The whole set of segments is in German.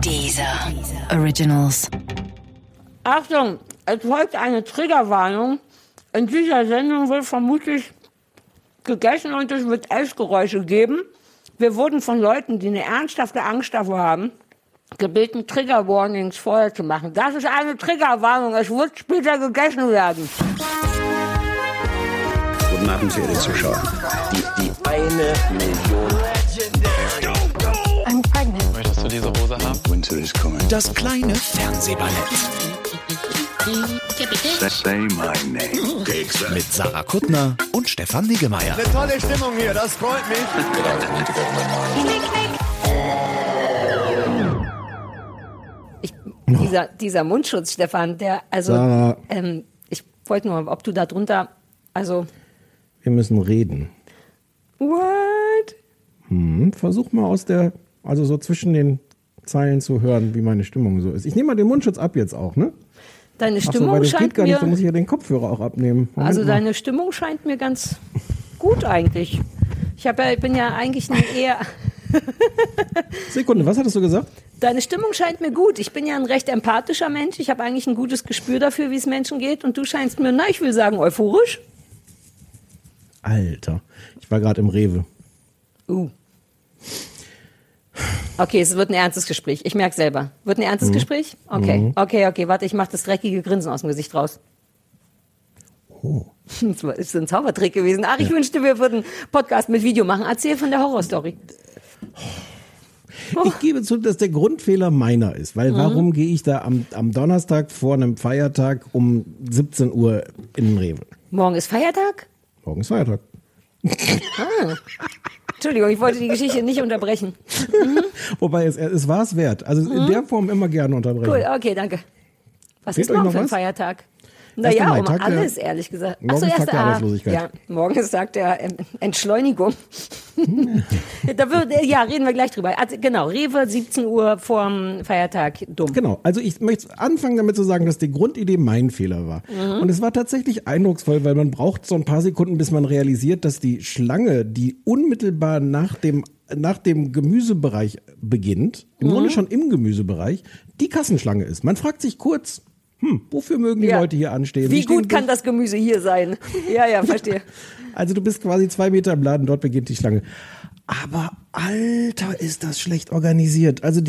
Deezer Originals. Achtung, es folgt eine Triggerwarnung. In dieser Sendung wird vermutlich gegessen und es wird Essgeräusche geben. Wir wurden von Leuten, die eine ernsthafte Angst davor haben, gebeten, Trigger-Warnings vorher zu machen. Das ist eine Triggerwarnung. Es wird später gegessen werden. Guten Abend, verehrte Zuschauer. Die 1 Million. I'm pregnant. Möchtest du diese Hose haben? Winter is coming. Das kleine Fernsehballett. Say my name. Mit Sarah Kuttner und Stefan Niggemeier. Eine tolle Stimmung hier, das freut mich. Dieser Mundschutz, Stefan, der, Sarah. Ich wollte nur, ob du da drunter, Wir müssen reden. what? Versuch mal also so zwischen den Zeilen zu hören, wie meine Stimmung so ist. Ich nehme mal den Mundschutz ab jetzt auch, ne? Deine Ach so, Stimmung weil das geht scheint gar nicht, da mir, muss ich ja den Kopfhörer auch abnehmen. Moment also mal. deine Stimmung scheint mir ganz gut eigentlich. Ich bin ja eigentlich eher, Sekunde, was hattest du gesagt? deine Stimmung scheint mir gut. Ich bin ja ein recht empathischer Mensch. Ich habe eigentlich ein gutes Gespür dafür, wie es Menschen geht. Und du scheinst mir, ich will sagen, euphorisch. Alter, ich war gerade im Rewe. Okay, es wird ein ernstes Gespräch. Ich merke selber. Wird ein ernstes Gespräch? Okay, okay. Warte, ich mache das dreckige Grinsen aus dem Gesicht raus. Oh. Das ist ein Zaubertrick gewesen. Ach, ich wünschte, wir würden einen Podcast mit Video machen. Erzähl von der Horrorstory. Ich gebe zu, dass der Grundfehler meiner ist, weil warum gehe ich da am Donnerstag vor einem Feiertag um 17 Uhr in den Rewe? Morgen ist Feiertag? Morgen ist Feiertag. Entschuldigung, ich wollte die Geschichte nicht unterbrechen. Wobei es war es wert. Also in der Form immer gerne unterbrechen. Cool, okay, danke. Was Fehlt ist euch morgen noch für ein was? Feiertag? 1. Naja, Mai, um Tag der- alles, ehrlich gesagt. Morgen ist Tag der Arbeitslosigkeit. Ja, morgen ist Tag der Entschleunigung. Reden wir gleich drüber. Also, genau, Rewe, 17 Uhr vorm Feiertag, dumm. Genau, also ich möchte anfangen damit zu sagen, dass die Grundidee mein Fehler war. Und es war tatsächlich eindrucksvoll, weil man braucht so ein paar Sekunden, bis man realisiert, dass die Schlange, die unmittelbar nach dem Gemüsebereich beginnt, im Grunde schon im Gemüsebereich, die Kassenschlange ist. Man fragt sich kurz, wofür mögen die Ja. Leute hier anstehen? Wie Die stehen gut kann das Gemüse hier sein? Ja, verstehe. Also du bist quasi 2 Meter im Laden, dort beginnt die Schlange. Aber Alter, ist das schlecht organisiert. Also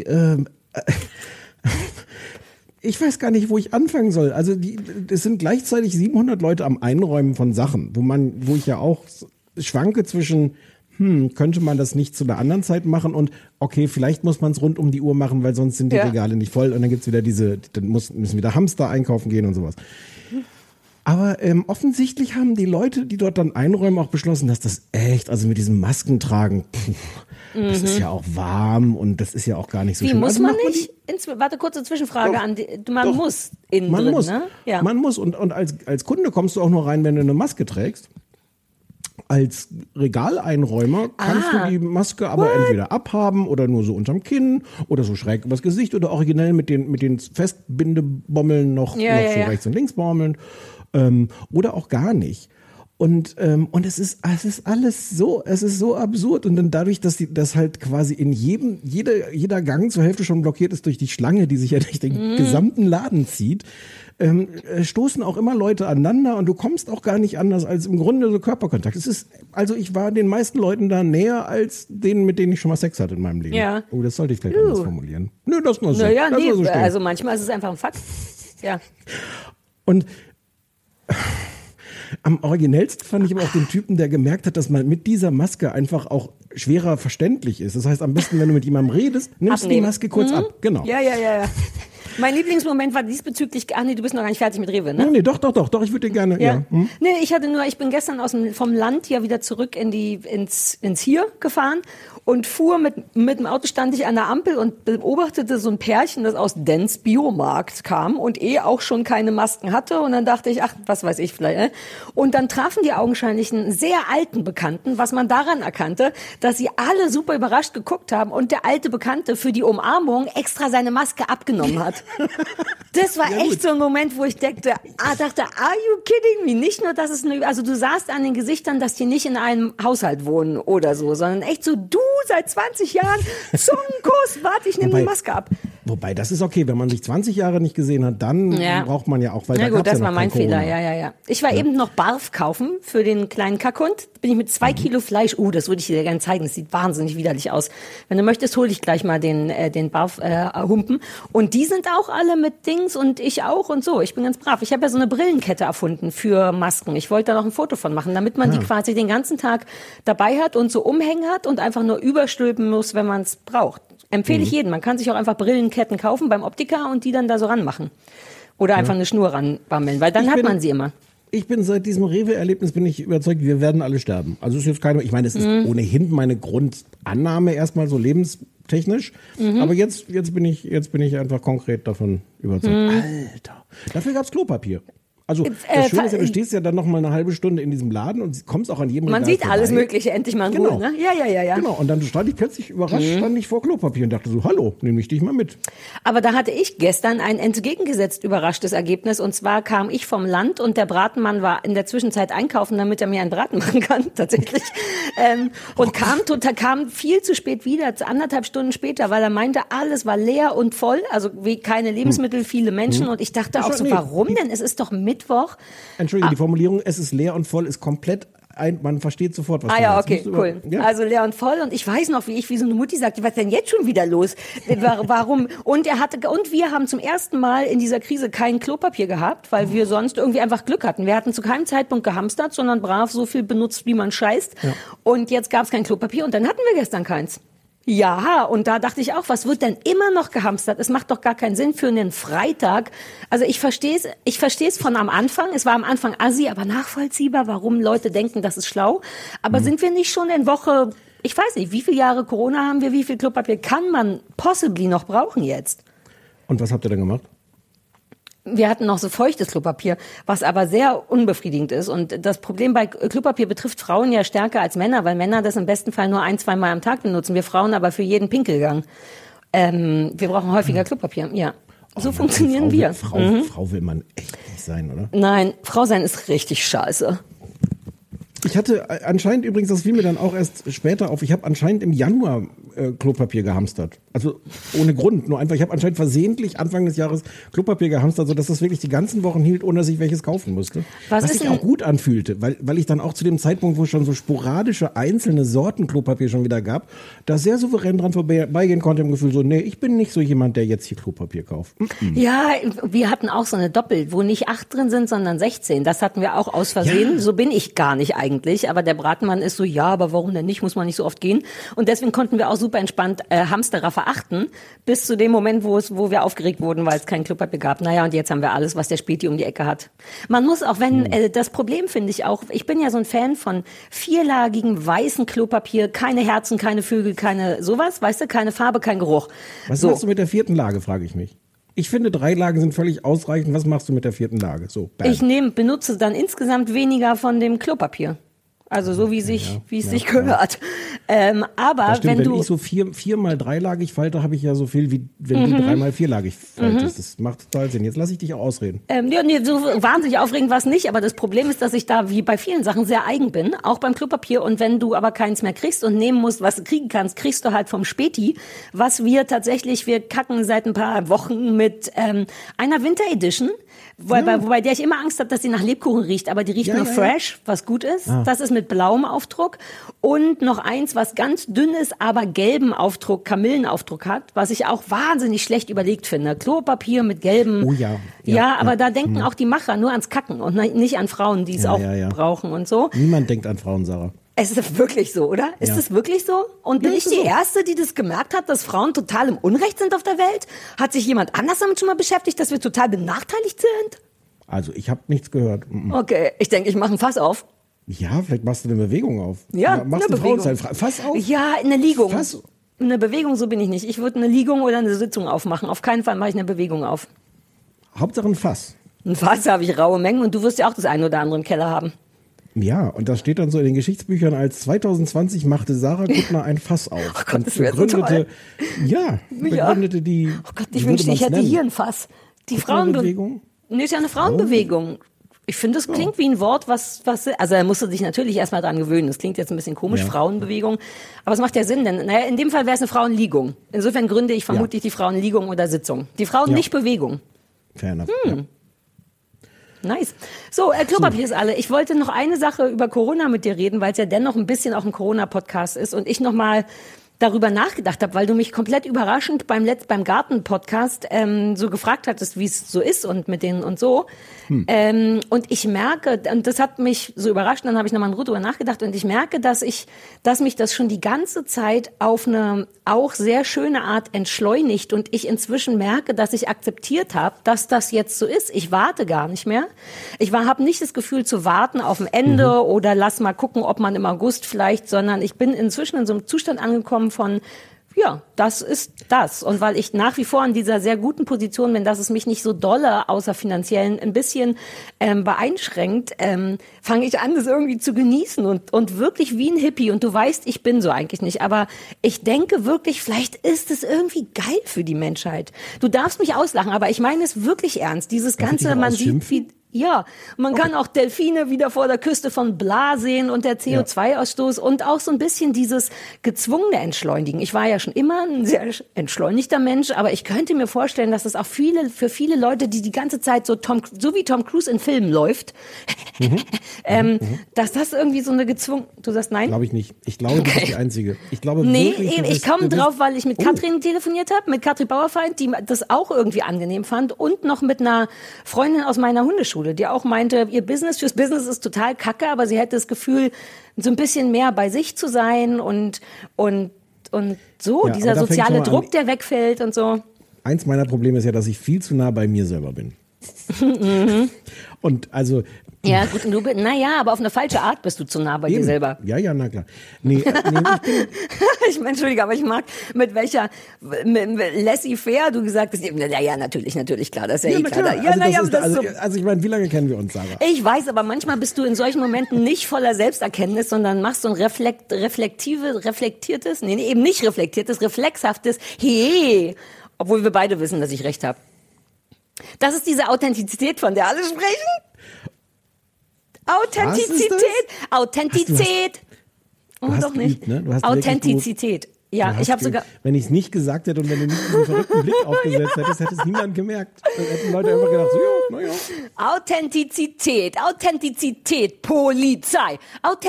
ich weiß gar nicht, wo ich anfangen soll. Also es sind gleichzeitig 700 Leute am Einräumen von Sachen, wo ich ja auch schwanke zwischen, könnte man das nicht zu einer anderen Zeit machen und okay, vielleicht muss man es rund um die Uhr machen, weil sonst sind die Regale nicht voll und dann gibt's wieder dann müssen wieder Hamster einkaufen gehen und sowas. Aber offensichtlich haben die Leute, die dort dann einräumen, auch beschlossen, dass das echt, also mit diesem Maskentragen, das ist ja auch warm und das ist ja auch gar nicht so Wie, schön. muss Also man macht nicht? Warte, kurze Zwischenfrage Doch, man doch. muss innen Man drin, muss, ne? Ja. man muss und als Kunde kommst du auch nur rein, wenn du eine Maske trägst. Als Regaleinräumer kannst du die Maske aber entweder abhaben oder nur so unterm Kinn oder so schräg übers Gesicht oder originell mit den Festbindebommeln noch so rechts und links bommeln oder auch gar nicht. Und es ist alles so, es ist so absurd und dann dadurch, dass das halt quasi in jeder Gang zur Hälfte schon blockiert ist durch die Schlange, die sich ja durch den gesamten Laden zieht, stoßen auch immer Leute aneinander und du kommst auch gar nicht anders als im Grunde so Körperkontakt. Ich war den meisten Leuten da näher als denen, mit denen ich schon mal Sex hatte in meinem Leben. Ja. Oh, das sollte ich vielleicht anders formulieren. Nö, das nur so. Naja, Lass mal so stehen. also manchmal ist es einfach ein Fakt. Ja. Und am originellsten fand ich aber auch den Typen, der gemerkt hat, dass man mit dieser Maske einfach auch schwerer verständlich ist. Das heißt, am besten, wenn du mit jemandem redest, nimmst du die Abnehmen. Maske kurz ab. Genau. Ja. Mein Lieblingsmoment war diesbezüglich, nee, du bist noch gar nicht fertig mit Rewe, ne? Nee, doch, ich würde dir gerne, ja. Nee, ich bin gestern vom Land ja wieder zurück ins Hier gefahren und fuhr mit dem Auto, stand ich an der Ampel und beobachtete so ein Pärchen, das aus Dens Biomarkt kam und auch schon keine Masken hatte und dann dachte ich, ach, was weiß ich vielleicht, ne? Und dann trafen die augenscheinlich einen sehr alten Bekannten, was man daran erkannte, dass sie alle super überrascht geguckt haben und der alte Bekannte für die Umarmung extra seine Maske abgenommen hat. Das war echt so ein Moment, wo ich dachte, are you kidding me? Nicht nur, dass es also du sahst an den Gesichtern, dass die nicht in einem Haushalt wohnen oder so, sondern echt so, du seit 20 Jahren, Zungenkuss, warte, ich nehme die Maske ab. Wobei, das ist okay, wenn man sich 20 Jahre nicht gesehen hat, dann braucht man ja auch, weil na da gut, gab's das ja war noch mein kein Fehler, Corona. ja. Ich war eben noch Barf kaufen für den kleinen Kackhund. Bin ich mit 2 Kilo Fleisch, das würde ich dir gerne zeigen, das sieht wahnsinnig widerlich aus. Wenn du möchtest, hol ich gleich mal den Barf-Humpen. Und die sind auch alle mit Dings und ich auch und so. Ich bin ganz brav. Ich habe ja so eine Brillenkette erfunden für Masken. Ich wollte da noch ein Foto von machen, damit man die quasi den ganzen Tag dabei hat und so umhängen hat und einfach nur überstülpen muss, wenn man es braucht. Empfehle ich jedem. Man kann sich auch einfach Brillenketten kaufen beim Optiker und die dann da so ranmachen. Oder einfach eine Schnur ranbammeln, weil dann hat man sie immer. Ich bin seit diesem Rewe-Erlebnis bin ich überzeugt, wir werden alle sterben. Also es ist jetzt keine, ich meine, es ist ohnehin meine Grundannahme erstmal so lebenstechnisch. Aber jetzt bin ich einfach konkret davon überzeugt. Alter, dafür gab's Klopapier. Also das Schöne ist ja, du stehst ja dann noch mal eine halbe Stunde in diesem Laden und kommst auch an jedem Man Regal sieht alles Mögliche endlich mal in Ruhe, ne? Ja. Genau, und dann stand ich plötzlich überrascht vor Klopapier und dachte so, hallo, nehme ich dich mal mit. Aber da hatte ich gestern ein entgegengesetzt überraschtes Ergebnis. Und zwar kam ich vom Land und der Bratenmann war in der Zwischenzeit einkaufen, damit er mir einen Braten machen kann, tatsächlich. Und kam viel zu spät wieder, 1,5 Stunden später, weil er meinte, alles war leer und voll, also wie keine Lebensmittel, viele Menschen. Und ich dachte auch so, warum denn? Es ist doch Mittwoch. Entschuldige, die Formulierung, es ist leer und voll, ist komplett man versteht sofort, was du ja, meinst. okay, cool. Ja. Also leer und voll. Und ich weiß noch, wie so eine Mutti sagte, was ist denn jetzt schon wieder los? Warum? Und wir haben zum ersten Mal in dieser Krise kein Klopapier gehabt, weil wir sonst irgendwie einfach Glück hatten. Wir hatten zu keinem Zeitpunkt gehamstert, sondern brav so viel benutzt, wie man scheißt. Ja. Und jetzt gab es kein Klopapier und dann hatten wir gestern keins. Ja, und da dachte ich auch, was wird denn immer noch gehamstert? Es macht doch gar keinen Sinn für einen Freitag. Also ich verstehe es von am Anfang. Es war am Anfang assi, aber nachvollziehbar, warum Leute denken, das ist schlau. Aber sind wir nicht schon in Woche, ich weiß nicht, wie viele Jahre Corona haben wir, wie viel Klopapier kann man possibly noch brauchen jetzt? Und was habt ihr denn gemacht? Wir hatten noch so feuchtes Klopapier, was aber sehr unbefriedigend ist. Und das Problem bei Klopapier betrifft Frauen ja stärker als Männer, weil Männer das im besten Fall nur 1-2 Mal am Tag benutzen. Wir Frauen aber für jeden Pinkelgang. Wir brauchen häufiger Klopapier, ja. So funktionieren wir. Frau will man echt nicht sein, oder? Nein, Frau sein ist richtig scheiße. Ich hatte anscheinend übrigens, das fiel mir dann auch erst später auf, ich habe anscheinend im Januar Klopapier gehamstert. Also ohne Grund, nur einfach, ich habe anscheinend versehentlich Anfang des Jahres Klopapier gehamstert, sodass das wirklich die ganzen Wochen hielt, ohne dass ich welches kaufen musste. Was sich auch gut anfühlte, weil ich dann auch zu dem Zeitpunkt, wo es schon so sporadische einzelne Sorten Klopapier schon wieder gab, da sehr souverän dran vorbeigehen konnte im Gefühl so, nee, ich bin nicht so jemand, der jetzt hier Klopapier kauft. Ja, wir hatten auch so eine Doppel, wo nicht 8 drin sind, sondern 16. Das hatten wir auch aus Versehen. Ja. So bin ich gar nicht eigentlich, aber der Bratenmann ist so, ja, aber warum denn nicht, muss man nicht so oft gehen. Und deswegen konnten wir auch super entspannt Hamsterer verachten, bis zu dem Moment, wo wir aufgeregt wurden, weil es kein Klopapier gab. Naja, und jetzt haben wir alles, was der Späti um die Ecke hat. Man muss auch, das Problem finde ich auch, ich bin ja so ein Fan von 4-lagigem weißen Klopapier, keine Herzen, keine Vögel, keine sowas, weißt du, keine Farbe, kein Geruch. Was machst du mit der 4. Lage, frage ich mich. Ich finde, 3 Lagen sind völlig ausreichend. Was machst du mit der 4. Lage? So, bam. Ich benutze dann insgesamt weniger von dem Klopapier. Also so wie es sich gehört. Aber stimmt, wenn ich so 4 mal 3-lagig falte, habe ich ja so viel, wie wenn du 3 mal 4-lagig faltest. Das macht total Sinn. Jetzt lasse ich dich auch ausreden. So wahnsinnig aufregend war es nicht, aber das Problem ist, dass ich da wie bei vielen Sachen sehr eigen bin, auch beim Klopapier. Und wenn du aber keins mehr kriegst und nehmen musst, was du kriegen kannst, kriegst du halt vom Späti, was wir kacken seit ein paar Wochen mit einer Winter Edition, wobei der ich immer Angst habe, dass sie nach Lebkuchen riecht, aber die riecht nur fresh, was gut ist. Das ist mit blauem Aufdruck und noch eins, was ganz dünn ist, aber gelben Aufdruck, Kamillenaufdruck hat, was ich auch wahnsinnig schlecht überlegt finde. Klopapier mit gelben. Oh ja. Aber da denken auch die Macher nur ans Kacken und nicht an Frauen, die es auch brauchen und so. Niemand denkt an Frauen, Sarah. Es ist wirklich so, oder? Ist es wirklich so? Und bin ich die Erste, die das gemerkt hat, dass Frauen total im Unrecht sind auf der Welt? Hat sich jemand anders damit schon mal beschäftigt, dass wir total benachteiligt sind? Also ich habe nichts gehört. Okay, ich denke, ich mache ein Fass auf. Ja, vielleicht machst du eine Bewegung auf. Ja, machst eine Bewegung. Fass auf? Ja, eine Liegung. Fass. Eine Bewegung, so bin ich nicht. Ich würde eine Liegung oder eine Sitzung aufmachen. Auf keinen Fall mache ich eine Bewegung auf. Hauptsache ein Fass. Ein Fass habe ich raue Mengen und du wirst ja auch das eine oder andere im Keller haben. Ja, und das steht dann so in den Geschichtsbüchern als 2020 machte Sarah Kuttner ein Fass auf. Oh Gott, und das wäre so toll. begründete die. Oh Gott, ich wünschte, ich hätte hier ein Fass. Die Frauenbewegung. Nee, ist ja eine Frauenbewegung. Ich finde, das klingt wie ein Wort, was, also er musste sich natürlich erstmal dran gewöhnen. Das klingt jetzt ein bisschen komisch, Frauenbewegung. Aber es macht ja Sinn, denn, naja, in dem Fall wäre es eine Frauenliegung. Insofern gründe ich vermutlich die Frauenliegung oder Sitzung. Die Frauen nicht Bewegung. Fair enough. Nice. So, Klopapier ist alle. Ich wollte noch eine Sache über Corona mit dir reden, weil es ja dennoch ein bisschen auch ein Corona-Podcast ist und ich nochmal darüber nachgedacht habe, weil du mich komplett überraschend beim Garten-Podcast so gefragt hattest, wie es so ist und mit denen und so. Und ich merke, und das hat mich so überrascht, dann habe ich nochmal drüber nachgedacht und ich merke, dass mich das schon die ganze Zeit auf eine auch sehr schöne Art entschleunigt und ich inzwischen merke, dass ich akzeptiert habe, dass das jetzt so ist. Ich warte gar nicht mehr. Ich habe nicht das Gefühl zu warten auf ein Ende oder lass mal gucken, ob man im August vielleicht, sondern ich bin inzwischen in so einem Zustand angekommen von, ja, das ist das. Und weil ich nach wie vor in dieser sehr guten Position bin, dass es mich nicht so dolle, außer finanziellen, ein bisschen beeinschränkt, fange ich an, das irgendwie zu genießen und wirklich wie ein Hippie. Und du weißt, ich bin so eigentlich nicht. Aber ich denke wirklich, vielleicht ist es irgendwie geil für die Menschheit. Du darfst mich auslachen, aber ich meine es wirklich ernst. Dieses Ganze, man sieht, wie... Ja, man kann auch Delfine wieder vor der Küste von Bla sehen und der CO2-Ausstoß und auch so ein bisschen dieses gezwungene Entschleunigen. Ich war ja schon immer ein sehr entschleunigter Mensch, aber ich könnte mir vorstellen, dass es auch für viele Leute, die ganze Zeit so wie Tom Cruise in Filmen läuft, dass das irgendwie so eine du sagst nein? Glaube ich nicht. Ich glaube, du bist die Einzige. Ich glaube wirklich, ich komme drauf, weil ich mit Katrin telefoniert habe, mit Katrin Bauerfeind, die das auch irgendwie angenehm fand und noch mit einer Freundin aus meiner Hundeschule, die auch meinte, ihr fürs Business ist total kacke, aber sie hätte das Gefühl, so ein bisschen mehr bei sich zu sein und so, dieser soziale Druck, der wegfällt und so. Eins meiner Probleme ist ja, dass ich viel zu nah bei mir selber bin. Und also... Ja, gut, aber auf eine falsche Art bist du zu nah bei dir selber. Ja, na klar. Nee, ich meine, Entschuldige, aber ich mag, mit welcher laissez-faire du gesagt hast, naja, natürlich, klar, das ist ja klar. Also ich meine, wie lange kennen wir uns, Sarah? Ich weiß, aber manchmal bist du in solchen Momenten nicht voller Selbsterkenntnis, sondern machst so ein reflektiertes, eben nicht reflektiertes, reflexhaftes, obwohl wir beide wissen, dass ich recht habe. Das ist diese Authentizität, von der alle sprechen. Authentizität. Doch nicht. Ne? Authentizität. Ja, ich habe sogar... Wenn ich es nicht gesagt hätte und wenn du nicht diesen verrückten Blick aufgesetzt hättest, hätte es niemand gemerkt. Dann hätten Leute einfach gedacht, so, naja. Authentizität, Polizei.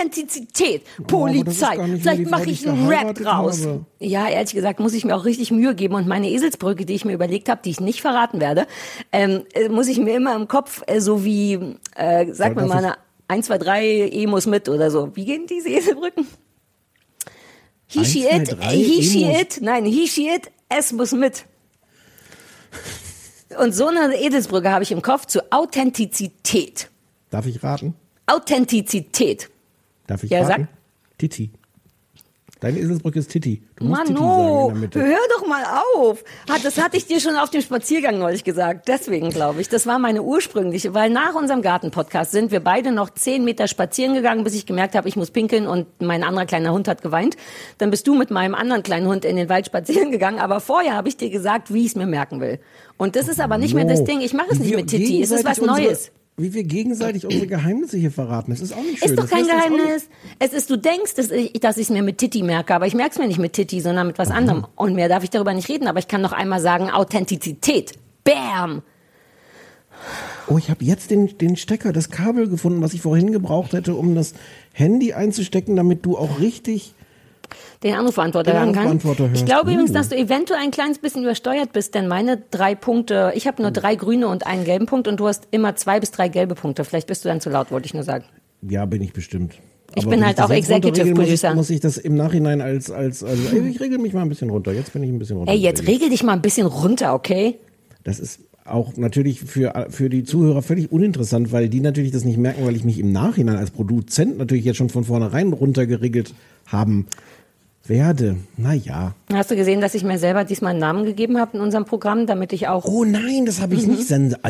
Vielleicht mache ich einen Rap raus. Ja, ehrlich gesagt, muss ich mir auch richtig Mühe geben. Und meine Eselsbrücke, die ich mir überlegt habe, die ich nicht verraten werde, muss ich mir immer im Kopf, so wie, sag mir mal, 1, 2, 3, E muss mit oder so. Wie gehen diese Eselbrücken? He, she, it, es muss mit. Und so eine Eselsbrücke habe ich im Kopf zu Authentizität. Darf ich raten? Authentizität. Darf ich raten? Sag. Titi. Deine Eselsbrücke ist Titi. Du musst Titi sagen in der Mitte. Hör doch mal auf. Das hatte ich dir schon auf dem Spaziergang neulich gesagt. Deswegen glaube ich, das war meine ursprüngliche, weil nach unserem Garten-Podcast sind wir beide noch 10 Meter spazieren gegangen, bis ich gemerkt habe, ich muss pinkeln und mein anderer kleiner Hund hat geweint. Dann bist du mit meinem anderen kleinen Hund in den Wald spazieren gegangen, aber vorher habe ich dir gesagt, wie ich es mir merken will. Und das ist aber nicht mehr das Ding. Ich mache es nicht mit Titi. Es ist was Neues. Wie wir gegenseitig unsere Geheimnisse hier verraten. Das ist auch nicht schön. Ist doch kein Geheimnis. Es ist, du denkst, dass ich es mir mit Titi merke, aber ich merke es mir nicht mit Titi, sondern mit was anderem. Und mehr darf ich darüber nicht reden, aber ich kann noch einmal sagen, Authentizität. Bam! Oh, ich habe jetzt den Stecker, das Kabel gefunden, was ich vorhin gebraucht hätte, um das Handy einzustecken, damit du auch richtig... Den Anrufbeantworter hören kann. Ich glaube übrigens, dass du eventuell ein kleines bisschen übersteuert bist, denn meine 3 Punkte, ich habe nur 3 grüne und einen gelben Punkt und du hast immer 2 bis 3 gelbe Punkte. Vielleicht bist du dann zu laut, wollte ich nur sagen. Ja, bin ich bestimmt. Ich bin halt auch Executive Producer. Muss ich das im Nachhinein also ich regel mich mal ein bisschen runter. Jetzt bin ich ein bisschen runter. Jetzt regel dich mal ein bisschen runter, okay? Das ist auch natürlich für die Zuhörer völlig uninteressant, weil die natürlich das nicht merken, weil ich mich im Nachhinein als Produzent natürlich jetzt schon von vornherein runtergeregelt haben werde. Naja. Hast du gesehen, dass ich mir selber diesmal einen Namen gegeben habe in unserem Programm, damit ich auch... Oh nein, das habe ich nicht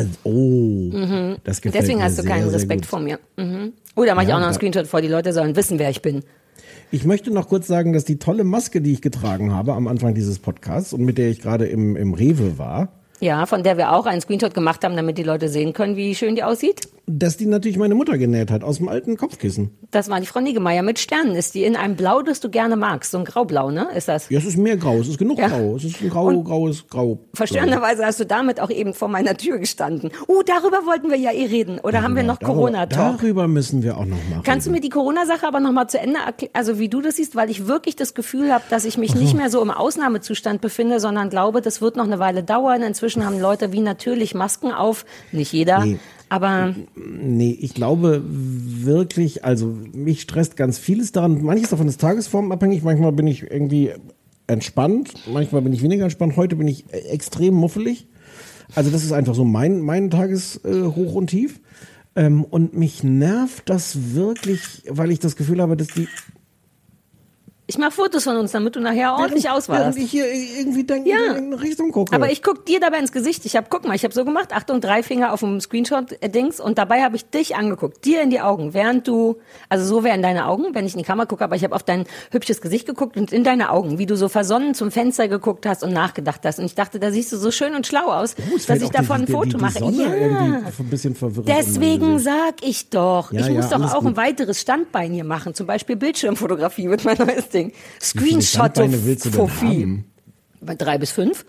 das gefällt Deswegen mir hast du keinen sehr, sehr Respekt gut. vor mir. Oh, da mache ich Ja, auch noch einen Screenshot vor. Die Leute sollen wissen, wer ich bin. Ich möchte noch kurz sagen, dass die tolle Maske, die ich getragen habe am Anfang dieses Podcasts und mit der ich gerade im Rewe war, Ja, von der wir auch einen Screenshot gemacht haben, damit die Leute sehen können, wie schön die aussieht. dass die natürlich meine Mutter genäht hat aus dem alten Kopfkissen. Das war die Frau Niggemeier mit Sternen. Ist die in einem Blau, das du gerne magst. So ein Graublau, ne? Ist das? Ja, es ist mehr grau, es ist genug Ja. grau. Es ist ein graues Grau. Verständlicherweise hast du damit auch eben vor meiner Tür gestanden. Darüber wollten wir ja reden. Oder haben wir noch Corona-Talk? Darüber müssen wir auch noch machen. Kannst du mir die Corona-Sache aber noch mal zu Ende erklären, also wie du das siehst, weil ich wirklich das Gefühl habe, dass ich mich nicht mehr so im Ausnahmezustand befinde, sondern glaube, das wird noch eine Weile dauern. Inzwischen haben Leute wie natürlich Masken auf, nicht jeder, Nee. aber Nee, ich glaube wirklich, also mich stresst ganz vieles daran. Manches davon ist tagesformabhängig. Manchmal bin ich irgendwie entspannt, manchmal bin ich weniger entspannt. Heute bin ich extrem muffelig. Also das ist einfach so mein Tageshoch und Tief. Und mich nervt das wirklich, weil ich das Gefühl habe, dass die... ich mache Fotos von uns, damit du nachher ordentlich auswahlst. Während ich hier irgendwie denke, Ja. in eine Richtung gucke. Aber ich guck dir dabei ins Gesicht. Guck mal, ich habe so gemacht, Achtung, 3 Finger auf dem Screenshot-Dings und dabei habe ich dich angeguckt, dir in die Augen, während du, also so wären deine Augen, wenn ich in die Kamera gucke, aber ich habe auf dein hübsches Gesicht geguckt und in deine Augen, wie du so versonnen zum Fenster geguckt hast und nachgedacht hast. Und ich dachte, da siehst du so schön und schlau aus, Es dass fällt ich auch davon ein die Foto mache. Sonne irgendwie ein bisschen verwirrend. in mein Deswegen Gesicht. sag ich doch, Ja, ich ja, muss doch alles auch gut. ein weiteres Standbein hier machen, zum Beispiel Bildschirmfotografie wird mein neues Ding. viele Standbeine willst du denn Screenshot-Fotografie. haben? Bei 3 bis 5.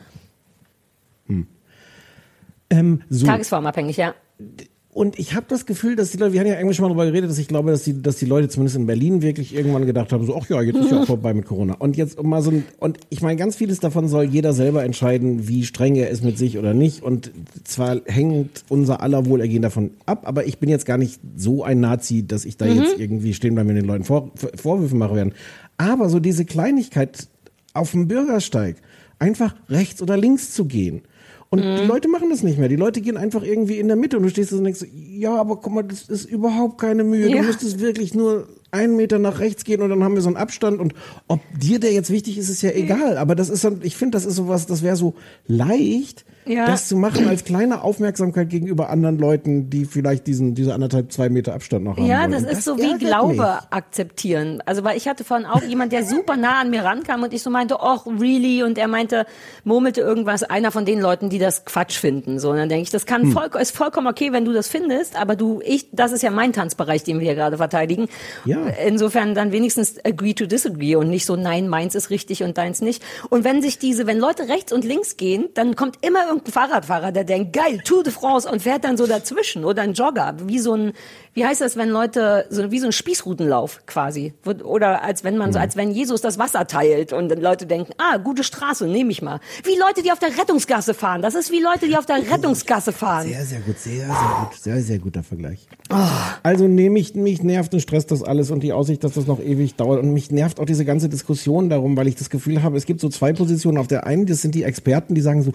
So. Tagesformabhängig, ja. Und ich habe das Gefühl, dass die Leute, wir haben ja eigentlich schon mal darüber geredet, dass ich glaube, dass die Leute zumindest in Berlin wirklich irgendwann gedacht haben, so, ach ja, jetzt ist ja auch vorbei mit Corona. Und jetzt mal so und ich meine, ganz vieles davon soll jeder selber entscheiden, wie streng er ist mit sich oder nicht. Und zwar hängt unser aller Wohlergehen davon ab, aber ich bin jetzt gar nicht so ein Nazi, dass ich da jetzt irgendwie stehen bleibe und den Leuten Vorwürfe machen werden. Aber so diese Kleinigkeit auf dem Bürgersteig, einfach rechts oder links zu gehen. Und die Leute machen das nicht mehr. Die Leute gehen einfach irgendwie in der Mitte und du stehst da und denkst, ja, aber guck mal, das ist überhaupt keine Mühe. Ja. Du müsstest wirklich nur 1 Meter nach rechts gehen und dann haben wir so einen Abstand. Und ob dir der jetzt wichtig ist, ist ja egal. Aber das ist, ich finde, das ist sowas, das wäre so leicht, Ja. das zu machen als kleine Aufmerksamkeit gegenüber anderen Leuten, die vielleicht diese 1,5-2 Meter Abstand noch haben Ja, wollen. das Und ist so wie ärgert Glaube mich. akzeptieren. Also, weil ich hatte vorhin auch jemand, der super nah an mir rankam und ich so meinte, oh, really? Und er murmelte irgendwas, einer von den Leuten, die das Quatsch finden. So, und dann denke ich, das kann ist vollkommen okay, wenn du das findest, aber das ist ja mein Tanzbereich, den wir hier gerade verteidigen. Ja. Insofern dann wenigstens agree to disagree und nicht so, nein, meins ist richtig und deins nicht. Und wenn Leute rechts und links gehen, dann kommt immer irgendein Fahrradfahrer, der denkt, geil, Tour de France und fährt dann so dazwischen oder ein Jogger, wie heißt das, wenn Leute, wie so ein Spießrutenlauf quasi. Oder als wenn Jesus das Wasser teilt und dann Leute denken, gute Straße, nehme ich mal. Wie Leute, die auf der Rettungsgasse fahren. Das ist wie Leute, die auf der Rettungsgasse fahren. Sehr, sehr gut, sehr, sehr gut. Sehr, sehr guter Vergleich. Also mich nervt und stresst das alles und die Aussicht, dass das noch ewig dauert. Und mich nervt auch diese ganze Diskussion darum, weil ich das Gefühl habe, es gibt so 2 Positionen. Auf der einen, das sind die Experten, die sagen so,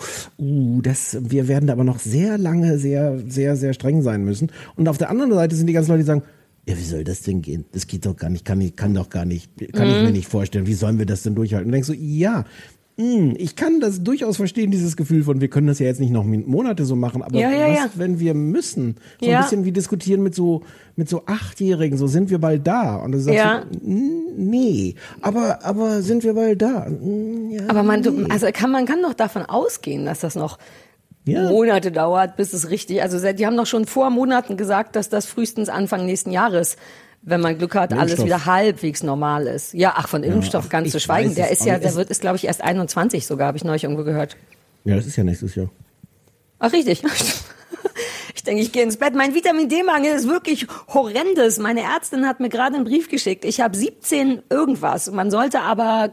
wir werden da aber noch sehr lange sehr, sehr, sehr streng sein müssen. Und auf der anderen Seite sind die ganzen Leute, die sagen, ja, wie soll das denn gehen? Das geht doch gar nicht, kann ich mir nicht vorstellen. Wie sollen wir das denn durchhalten? Und denkst so, ja, ich kann das durchaus verstehen, dieses Gefühl von, wir können das ja jetzt nicht noch Monate so machen, aber wenn wir müssen? So ein bisschen wie diskutieren mit so 8-Jährigen, so sind wir bald da. Und du sagst so, nee, aber sind wir bald da? Ja, Aber man kann doch davon ausgehen, dass das noch Monate dauert, bis es richtig, also die haben doch schon vor Monaten gesagt, dass das frühestens Anfang nächsten Jahres, wenn man Glück hat, alles wieder halbwegs normal ist. Ja, von Impfstoff ganz zu schweigen. Der ist glaube ich, erst 21 sogar, habe ich neulich irgendwo gehört. Ja, das ist ja nächstes Jahr. Ach, richtig. Ich denke, ich gehe ins Bett. Mein Vitamin-D-Mangel ist wirklich horrendes. Meine Ärztin hat mir gerade einen Brief geschickt. Ich habe 17 irgendwas. Man sollte aber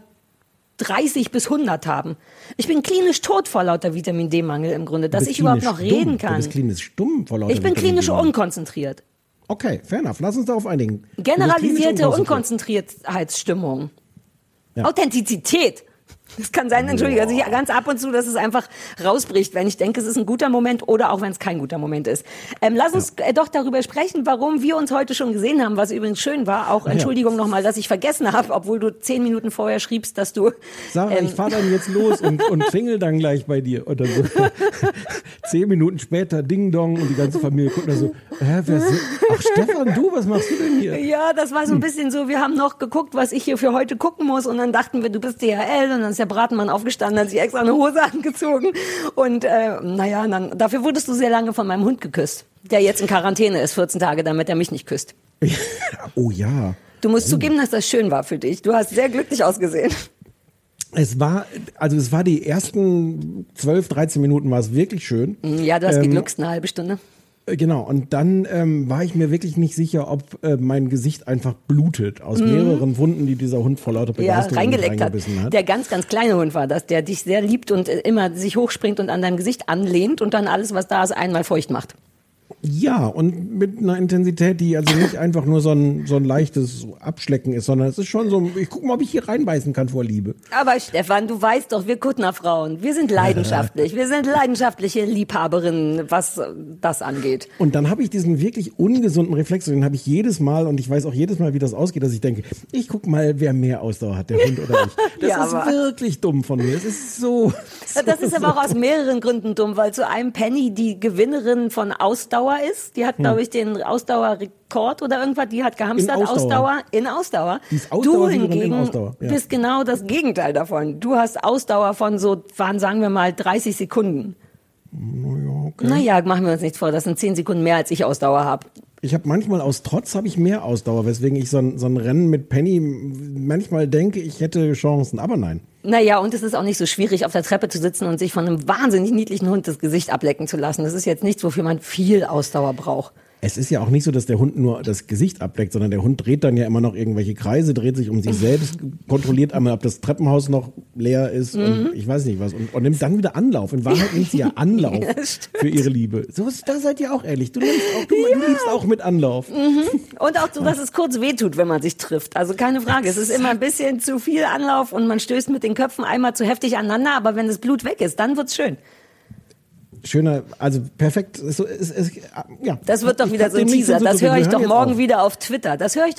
30 bis 100 haben. Ich bin klinisch tot vor lauter Vitamin-D-Mangel im Grunde, dass ich überhaupt noch reden kann. Du bist klinisch stumm vor lauter Ich bin klinisch Vitamin-D-Mangel. unkonzentriert. Okay, fair enough. Lass uns darauf einigen. Generalisierte Unkonzentriert. Unkonzentriertheitsstimmung. Ja. Authentizität. Es kann sein, entschuldige, also ich ganz ab und zu, dass es einfach rausbricht, wenn ich denke, es ist ein guter Moment oder auch wenn es kein guter Moment ist. Lass uns doch darüber sprechen, warum wir uns heute schon gesehen haben, was übrigens schön war. Auch Entschuldigung nochmal, dass ich vergessen habe, obwohl du 10 Minuten vorher schriebst, dass du... Sarah, ich fahre dann jetzt los und klingel dann gleich bei dir. Oder so. 10 Minuten später, Ding Dong und die ganze Familie guckt da so, ach Stefan, du, was machst du denn hier? Ja, das war so ein bisschen so, wir haben noch geguckt, was ich hier für heute gucken muss und dann dachten wir, du bist DHL und dann ist der Bratenmann aufgestanden, hat sich extra eine Hose angezogen und dann, dafür wurdest du sehr lange von meinem Hund geküsst, der jetzt in Quarantäne ist, 14 Tage, damit er mich nicht küsst. Oh ja. Du musst zugeben, dass das schön war für dich. Du hast sehr glücklich ausgesehen. Es war die ersten 12, 13 Minuten war es wirklich schön. Ja, du hast gegluckst eine halbe Stunde. Genau, und dann war ich mir wirklich nicht sicher, ob mein Gesicht einfach blutet aus mehreren Wunden, die dieser Hund vor lauter Begeisterung reingebissen hat. Der ganz, ganz kleine Hund war das, der dich sehr liebt und immer sich hochspringt und an deinem Gesicht anlehnt und dann alles, was da ist, einmal feucht macht. Ja, und mit einer Intensität, die also nicht einfach nur so ein leichtes Abschlecken ist, sondern es ist schon so, ich guck mal, ob ich hier reinbeißen kann vor Liebe. Aber Stefan, du weißt doch, wir Kuttner Frauen, wir sind leidenschaftlich. Wir sind leidenschaftliche Liebhaberinnen, was das angeht. Und dann habe ich diesen wirklich ungesunden Reflex, und den habe ich jedes Mal, und ich weiß auch jedes Mal, wie das ausgeht, dass ich denke, ich guck mal, wer mehr Ausdauer hat, der Hund oder ich. Das ist wirklich dumm von mir. Es ist so. Das ist aber auch aus mehreren Gründen dumm, weil zu einem Penny die Gewinnerin von Ausdauer ist. Die hat, glaube ich, den Ausdauerrekord oder irgendwas. Die hat gehamstert in Ausdauer. Die ist Du hingegen Ausdauer, bist genau das Gegenteil davon. Du hast Ausdauer von sagen wir mal 30 Sekunden. Okay. Naja, machen wir uns nichts vor. Das sind 10 Sekunden mehr, als ich Ausdauer habe. Ich habe manchmal aus Trotz mehr Ausdauer, weswegen ich so ein Rennen mit Penny manchmal denke, ich hätte Chancen, aber nein. Naja, und es ist auch nicht so schwierig, auf der Treppe zu sitzen und sich von einem wahnsinnig niedlichen Hund das Gesicht ablecken zu lassen. Das ist jetzt nichts, wofür man viel Ausdauer braucht. Es ist ja auch nicht so, dass der Hund nur das Gesicht ableckt, sondern der Hund dreht dann ja immer noch irgendwelche Kreise, dreht sich um sich selbst, kontrolliert einmal, ob das Treppenhaus noch leer ist und ich weiß nicht was und nimmt dann wieder Anlauf. In Wahrheit nimmt sie ja Anlauf für ihre Liebe. So, da seid ihr auch ehrlich. Du liebst auch mit Anlauf. Und auch so, dass es kurz wehtut, wenn man sich trifft. Also keine Frage. Es ist immer ein bisschen zu viel Anlauf und man stößt mit den Köpfen einmal zu heftig aneinander, aber wenn das Blut weg ist, dann wird's schön. Schöner, also perfekt. Ja. Das wird doch wieder so ein Teaser. Das höre ich doch morgen wieder auf Twitter.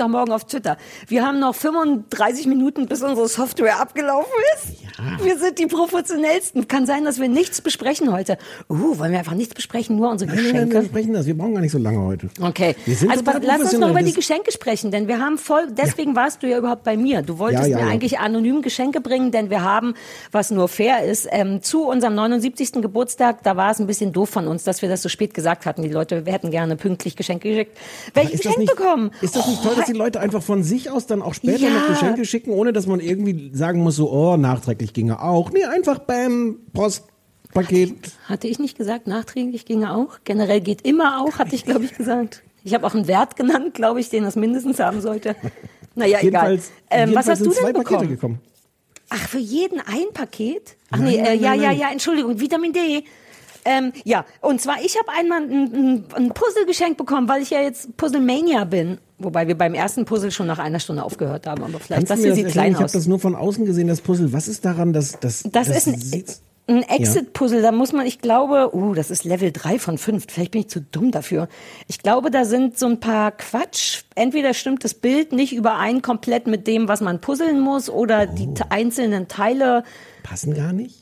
Wir haben noch 35 Minuten, bis unsere Software abgelaufen ist. Ja. Wir sind die professionellsten. Kann sein, dass wir nichts besprechen heute. Wollen wir einfach nichts besprechen, nur unsere Geschenke? Nein, wir besprechen das. Wir brauchen gar nicht so lange heute. Okay. Also lass uns noch über die Geschenke sprechen, denn wir haben deswegen warst du ja überhaupt bei mir. Du wolltest mir eigentlich anonym Geschenke bringen, denn wir haben, was nur fair ist, zu unserem 79. Geburtstag, da war es ein bisschen doof von uns, dass wir das so spät gesagt hatten. Die Leute, wir hätten gerne pünktlich Geschenke geschickt. Welche Geschenke bekommen? Ist das nicht toll, dass die Leute einfach von sich aus dann auch später noch Geschenke schicken, ohne dass man irgendwie sagen muss, so, nachträglich ginge auch. Nee, einfach bam, Postpaket. Hatte ich nicht gesagt, nachträglich ginge auch? Generell geht immer auch, hatte ich, glaube ich, gesagt. Ich habe auch einen Wert genannt, glaube ich, den das mindestens haben sollte. Naja, egal. Was hast du denn bekommen? Ach, für jeden ein Paket? Ach nein. Entschuldigung, Vitamin D. Und zwar, ich habe einmal ein Puzzle geschenkt bekommen, weil ich ja jetzt Puzzlemania bin. Wobei wir beim ersten Puzzle schon nach einer Stunde aufgehört haben, aber vielleicht das hier sieht klein aus. Ich habe das nur von außen gesehen, das Puzzle. Was ist daran, das ist ein Exit-Puzzle, da muss man, ich glaube, das ist Level 3 von 5, vielleicht bin ich zu dumm dafür. Ich glaube, da sind so ein paar Quatsch. Entweder stimmt das Bild nicht überein komplett mit dem, was man puzzeln muss, oder die einzelnen Teile passen gar nicht.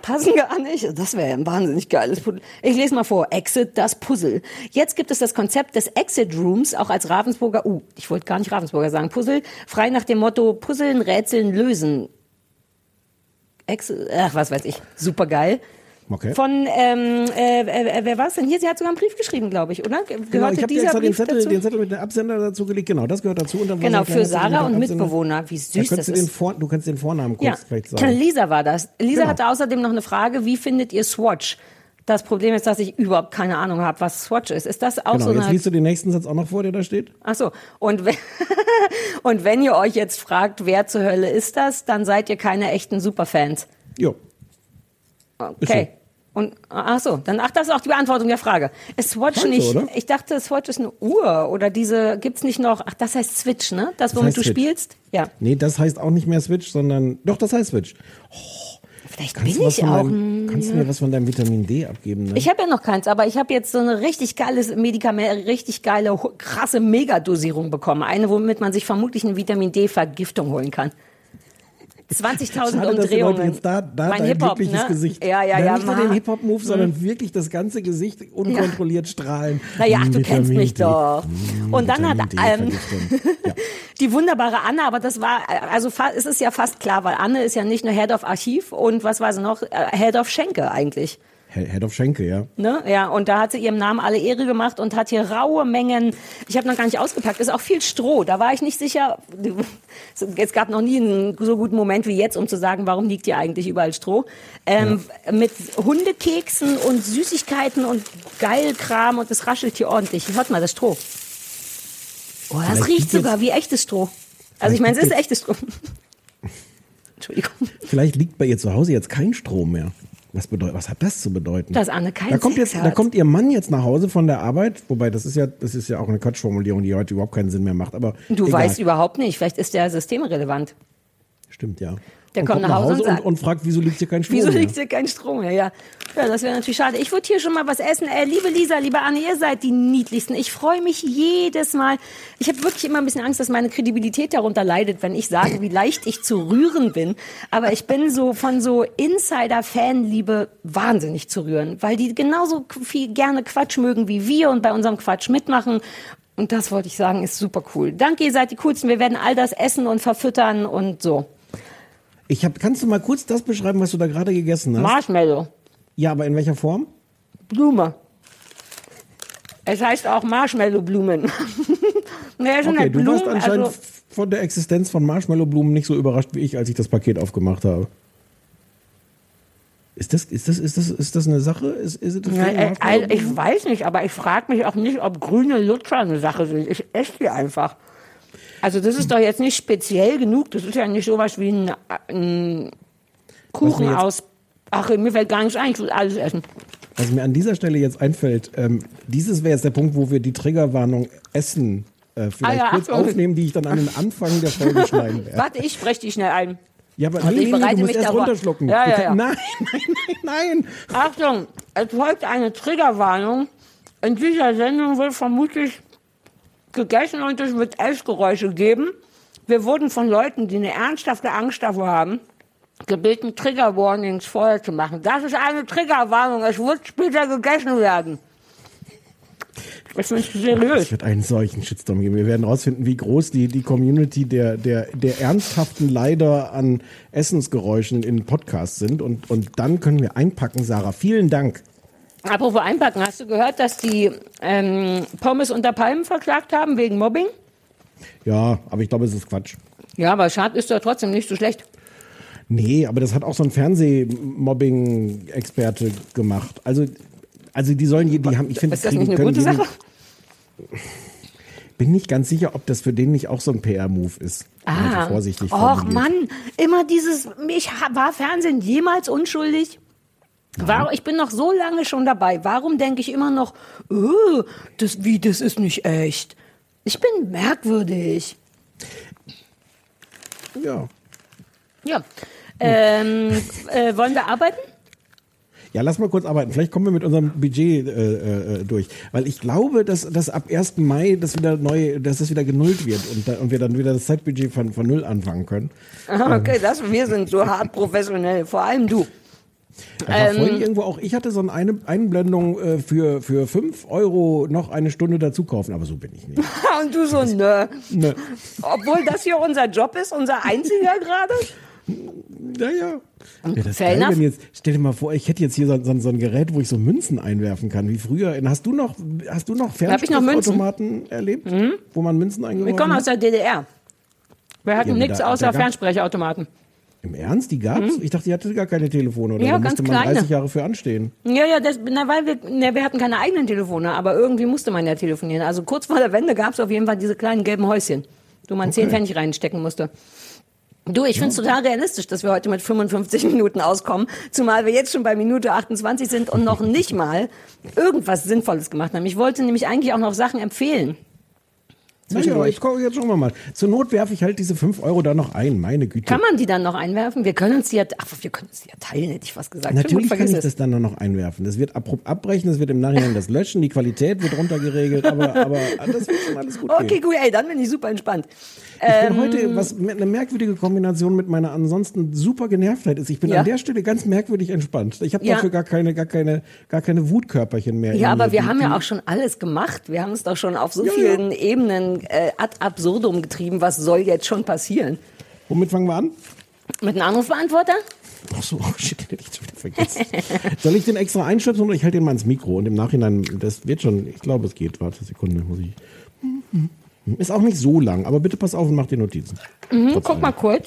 Das wäre ja ein wahnsinnig geiles Puzzle. Ich lese mal vor. Exit, das Puzzle. Jetzt gibt es das Konzept des Exit Rooms, auch als Ravensburger, ich wollte gar nicht Ravensburger sagen, Puzzle, frei nach dem Motto Puzzeln, Rätseln, Lösen. Was weiß ich. Super geil. Okay. Von, wer war es denn hier? Sie hat sogar einen Brief geschrieben, glaube ich, oder? Genau, ich habe jetzt den Zettel mit dem Absender dazu gelegt. Genau, das gehört dazu. Und dann genau, für Sarah und Mitbewohner. Wie süß das ist. Du kannst den Vornamen kurz vielleicht sagen. Lisa war das. Lisa hatte außerdem noch eine Frage, wie findet ihr Swatch? Das Problem ist, dass ich überhaupt keine Ahnung habe, was Swatch ist. Ist das auch so eine... Jetzt liest du den nächsten Satz auch noch vor, der da steht. Ach so. Und wenn ihr euch jetzt fragt, wer zur Hölle ist das, dann seid ihr keine echten Superfans. Jo. Okay. Und, das ist auch die Beantwortung der Frage. Ist Swatch Scheint nicht, so, oder? ich dachte, Swatch ist eine Uhr oder gibt's nicht noch, das heißt Switch, ne? Das, womit heißt du Switch. spielst? Ja. Nee, das heißt auch nicht mehr Switch, sondern, doch, das heißt Switch. Vielleicht Kannst bin du was ich von auch. kannst du mir was von deinem Vitamin D abgeben? Ne? Ich habe ja noch keins, aber ich habe jetzt so eine richtig geiles Medikament, richtig geile, krasse Megadosierung bekommen. Eine, womit man sich vermutlich eine Vitamin D-Vergiftung holen kann. 20.000 Schade, dass die Leute Umdrehungen. jetzt da Mein dein Hip-Hop, glückliches ne? Gesicht. Ja, Nicht nur den Hip-Hop-Move, sondern wirklich das ganze Gesicht unkontrolliert strahlen. Naja, ach, du Vitamin kennst mich D. doch. Und dann hat Vitamin D-Vergiftung. Ja. die wunderbare Anne, aber das war, also es ist ja fast klar, weil Anne ist ja nicht nur Head of Archiv und was war sie noch? Head of Schenke eigentlich. Head of Schenke, ja. Ne? Ja, und da hat sie ihrem Namen alle Ehre gemacht und hat hier raue Mengen, ich habe noch gar nicht ausgepackt, ist auch viel Stroh, da war ich nicht sicher, es gab noch nie einen so guten Moment wie jetzt, um zu sagen, warum liegt hier eigentlich überall Stroh, mit Hundekeksen und Süßigkeiten und Geilkram und es raschelt hier ordentlich. Hört mal, das Stroh. Oh, das Vielleicht riecht liegt sogar jetzt- wie echtes Stroh. Also ich meine, es ist echtes Stroh. Entschuldigung. Vielleicht liegt bei ihr zu Hause jetzt kein Strom mehr. Was hat das zu bedeuten? Dass Anne kein da kommt Sex jetzt, hat. da kommt ihr Mann jetzt nach Hause von der Arbeit, wobei das ist ja auch eine Quatschformulierung, die heute überhaupt keinen Sinn mehr macht. Aber Du egal. weißt überhaupt nicht, vielleicht ist der systemrelevant. Stimmt, ja. Der Und kommt nach Hause und sagt- und fragt, wieso liegt hier kein Strom Wieso mehr? liegt hier kein Strom mehr? Ja, das wäre natürlich schade. Ich würde hier schon mal was essen. Liebe Lisa, liebe Anne, ihr seid die Niedlichsten. Ich freue mich jedes Mal. Ich habe wirklich immer ein bisschen Angst, dass meine Kredibilität darunter leidet, wenn ich sage, wie leicht ich zu rühren bin. Aber ich bin so von so Insider-Fanliebe wahnsinnig zu rühren, weil die genauso viel gerne Quatsch mögen wie wir und bei unserem Quatsch mitmachen. Und das wollte ich sagen, ist super cool. Danke, ihr seid die Coolsten. Wir werden all das essen und verfüttern und so. Kannst du mal kurz das beschreiben, was du da gerade gegessen hast? Marshmallow. Ja, aber in welcher Form? Blume. Es heißt auch Marshmallow-Blumen. Ja, schon Okay, eine du warst Blume, anscheinend also, von der Existenz von Marshmallow-Blumen nicht so überrascht wie ich, als ich das Paket aufgemacht habe. Ist das eine Sache? Ist das ich weiß nicht, aber ich frage mich auch nicht, ob grüne Lutscher eine Sache sind. Ich esse die einfach. Also das ist doch jetzt nicht speziell genug. Das ist ja nicht sowas wie ein Kuchen aus... Ach, mir fällt gar nichts ein, ich will alles essen. Was mir an dieser Stelle jetzt einfällt, dieses wäre jetzt der Punkt, wo wir die Triggerwarnung Essen vielleicht kurz Achtung. aufnehmen, die ich dann an den Anfang der Folge schneiden werde. Warte, ich spreche die schnell ein. Ja, aber Warte, ich bereite du musst mich erst darauf- runterschlucken. Ja, Du ja, kann- ja. Nein. Achtung, es folgt eine Triggerwarnung. In dieser Sendung wird vermutlich gegessen und es wird Essgeräusche geben. Wir wurden von Leuten, die eine ernsthafte Angst davor haben, gebeten, Trigger-Warnings vorher zu machen. Das ist eine Triggerwarnung. Es wird später gegessen werden. Ich finde es seriös. Es wird einen solchen Shitstorm geben. Wir werden rausfinden, wie groß die Community der ernsthaften Leider an Essensgeräuschen in Podcasts sind. Und dann können wir einpacken, Sarah. Vielen Dank. Apropos einpacken, hast du gehört, dass die Pommes unter Palmen verklagt haben wegen Mobbing? Ja, aber ich glaube, es ist Quatsch. Ja, aber Schad ist doch trotzdem nicht so schlecht. Nee, aber das hat auch so ein Fernsehmobbing-Experte gemacht. Also die sollen, die haben, ich finde, Ist das nicht eine gute Sache? Bin nicht ganz sicher, ob das für den nicht auch so ein PR-Move ist. Also vorsichtig Och formuliert. Mann, immer dieses, war Fernsehen jemals unschuldig? Ich bin noch so lange schon dabei. Warum denke ich immer noch, das ist nicht echt? Ich bin merkwürdig. Ja. Ja. Wollen wir arbeiten? Ja, lass mal kurz arbeiten. Vielleicht kommen wir mit unserem Budget durch. Weil ich glaube, dass ab 1. Mai dass es wieder genullt wird und wir dann wieder das Zeitbudget von null anfangen können. Okay, wir sind so hart professionell. Vor allem du. Da war vorhin irgendwo auch, ich hatte so eine Einblendung für 5 € noch eine Stunde dazu kaufen, aber so bin ich nicht. Und du so, nö. Ne. Obwohl das hier unser Job ist, unser einziger gerade. Naja. Ja, das Fair geil, enough. wenn jetzt, stell dir mal vor, ich hätte jetzt hier so ein Gerät, wo ich so Münzen einwerfen kann, wie früher. Hast du noch Fernsprechautomaten erlebt, wo man Münzen Wir eingeworfen kommen aus hat? der DDR. Wir hatten Ja, nichts da außer gab's- Fernsprechautomaten. Im Ernst? Die gab's? Ich dachte, die hatte gar keine Telefone. Oder Ja, da ganz musste man kleine. 30 Jahre für anstehen. Ja, weil wir hatten keine eigenen Telefone, aber irgendwie musste man ja telefonieren. Also kurz vor der Wende gab es auf jeden Fall diese kleinen gelben Häuschen, wo man 10 Pfennig reinstecken musste. Du, ich finde es total realistisch, dass wir heute mit 55 Minuten auskommen, zumal wir jetzt schon bei Minute 28 sind und noch nicht mal irgendwas Sinnvolles gemacht haben. Ich wollte nämlich eigentlich auch noch Sachen empfehlen. Naja, jetzt schauen wir mal. Zur Not werfe ich halt diese 5 Euro da noch ein, meine Güte. Kann man die dann noch einwerfen? Wir können uns die ja teilen, hätte ich fast gesagt. Natürlich kann ich das dann noch einwerfen. Das wird abrupt abbrechen, das wird im Nachhinein das löschen, die Qualität wird runtergeregelt, aber das wird schon alles gut gehen. Okay, gut, dann bin ich super entspannt. Ich bin heute, eine merkwürdige Kombination mit meiner ansonsten super Genervtheit ist. Ich bin an der Stelle ganz merkwürdig entspannt. Ich habe dafür gar keine Wutkörperchen mehr. Ja, aber wir haben ja auch schon alles gemacht. Wir haben es doch schon auf so vielen Ebenen ad absurdum getrieben. Was soll jetzt schon passieren? Womit fangen wir an? Mit einem Anrufbeantworter? Ach so, shit, den hätte ich schon wieder vergessen. Soll ich den extra einstöpseln oder ich halte den mal ins Mikro und im Nachhinein, das wird schon, ich glaube, es geht. Warte, Sekunde, muss ich. Ist auch nicht so lang, aber bitte pass auf und mach dir Notizen. Guck mal kurz.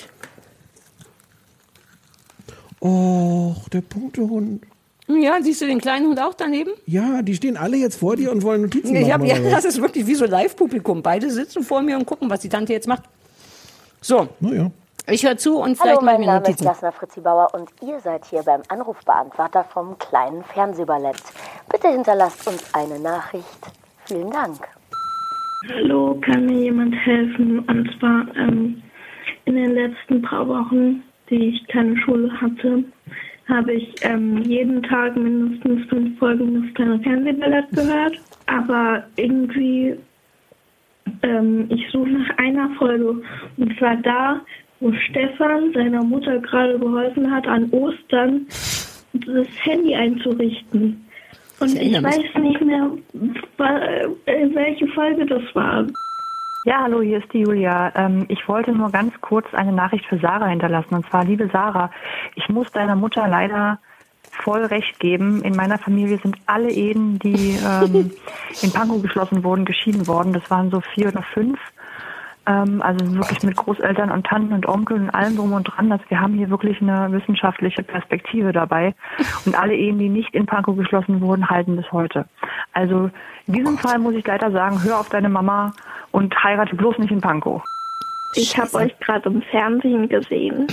Och, der Punktehund. Ja, siehst du den kleinen Hund auch daneben? Ja, die stehen alle jetzt vor dir und wollen Notizen machen. Das ist wirklich wie so Live-Publikum. Beide sitzen vor mir und gucken, was die Tante jetzt macht. So, naja. Ich höre zu und vielleicht mal mir Notizen. Hallo, mein Name ist Jasna Fritzi Bauer und ihr seid hier beim Anrufbeantworter vom kleinen Fernsehballett. Bitte hinterlasst uns eine Nachricht. Vielen Dank. Hallo, kann mir jemand helfen? Und zwar in den letzten paar Wochen, die ich keine Schule hatte, habe ich jeden Tag mindestens 5 Folgen des kleinen Fernsehballett gehört. Aber irgendwie, ich suche nach einer Folge. Und zwar da, wo Stefan seiner Mutter gerade geholfen hat, an Ostern das Handy einzurichten. Und ich weiß nicht mehr, welche Folge das war. Ja, hallo, hier ist die Julia. Ich wollte nur ganz kurz eine Nachricht für Sarah hinterlassen. Und zwar, liebe Sarah, ich muss deiner Mutter leider voll recht geben. In meiner Familie sind alle Ehen, die in Pankow geschlossen wurden, geschieden worden. Das waren so 4 oder 5. Also wirklich mit Großeltern und Tanten und Onkeln und allem drum und dran. Also wir haben hier wirklich eine wissenschaftliche Perspektive dabei. Und alle Ehen, die nicht in Pankow geschlossen wurden, halten bis heute. Also in diesem Fall muss ich leider sagen, hör auf deine Mama und heirate bloß nicht in Pankow. Ich habe euch gerade im Fernsehen gesehen.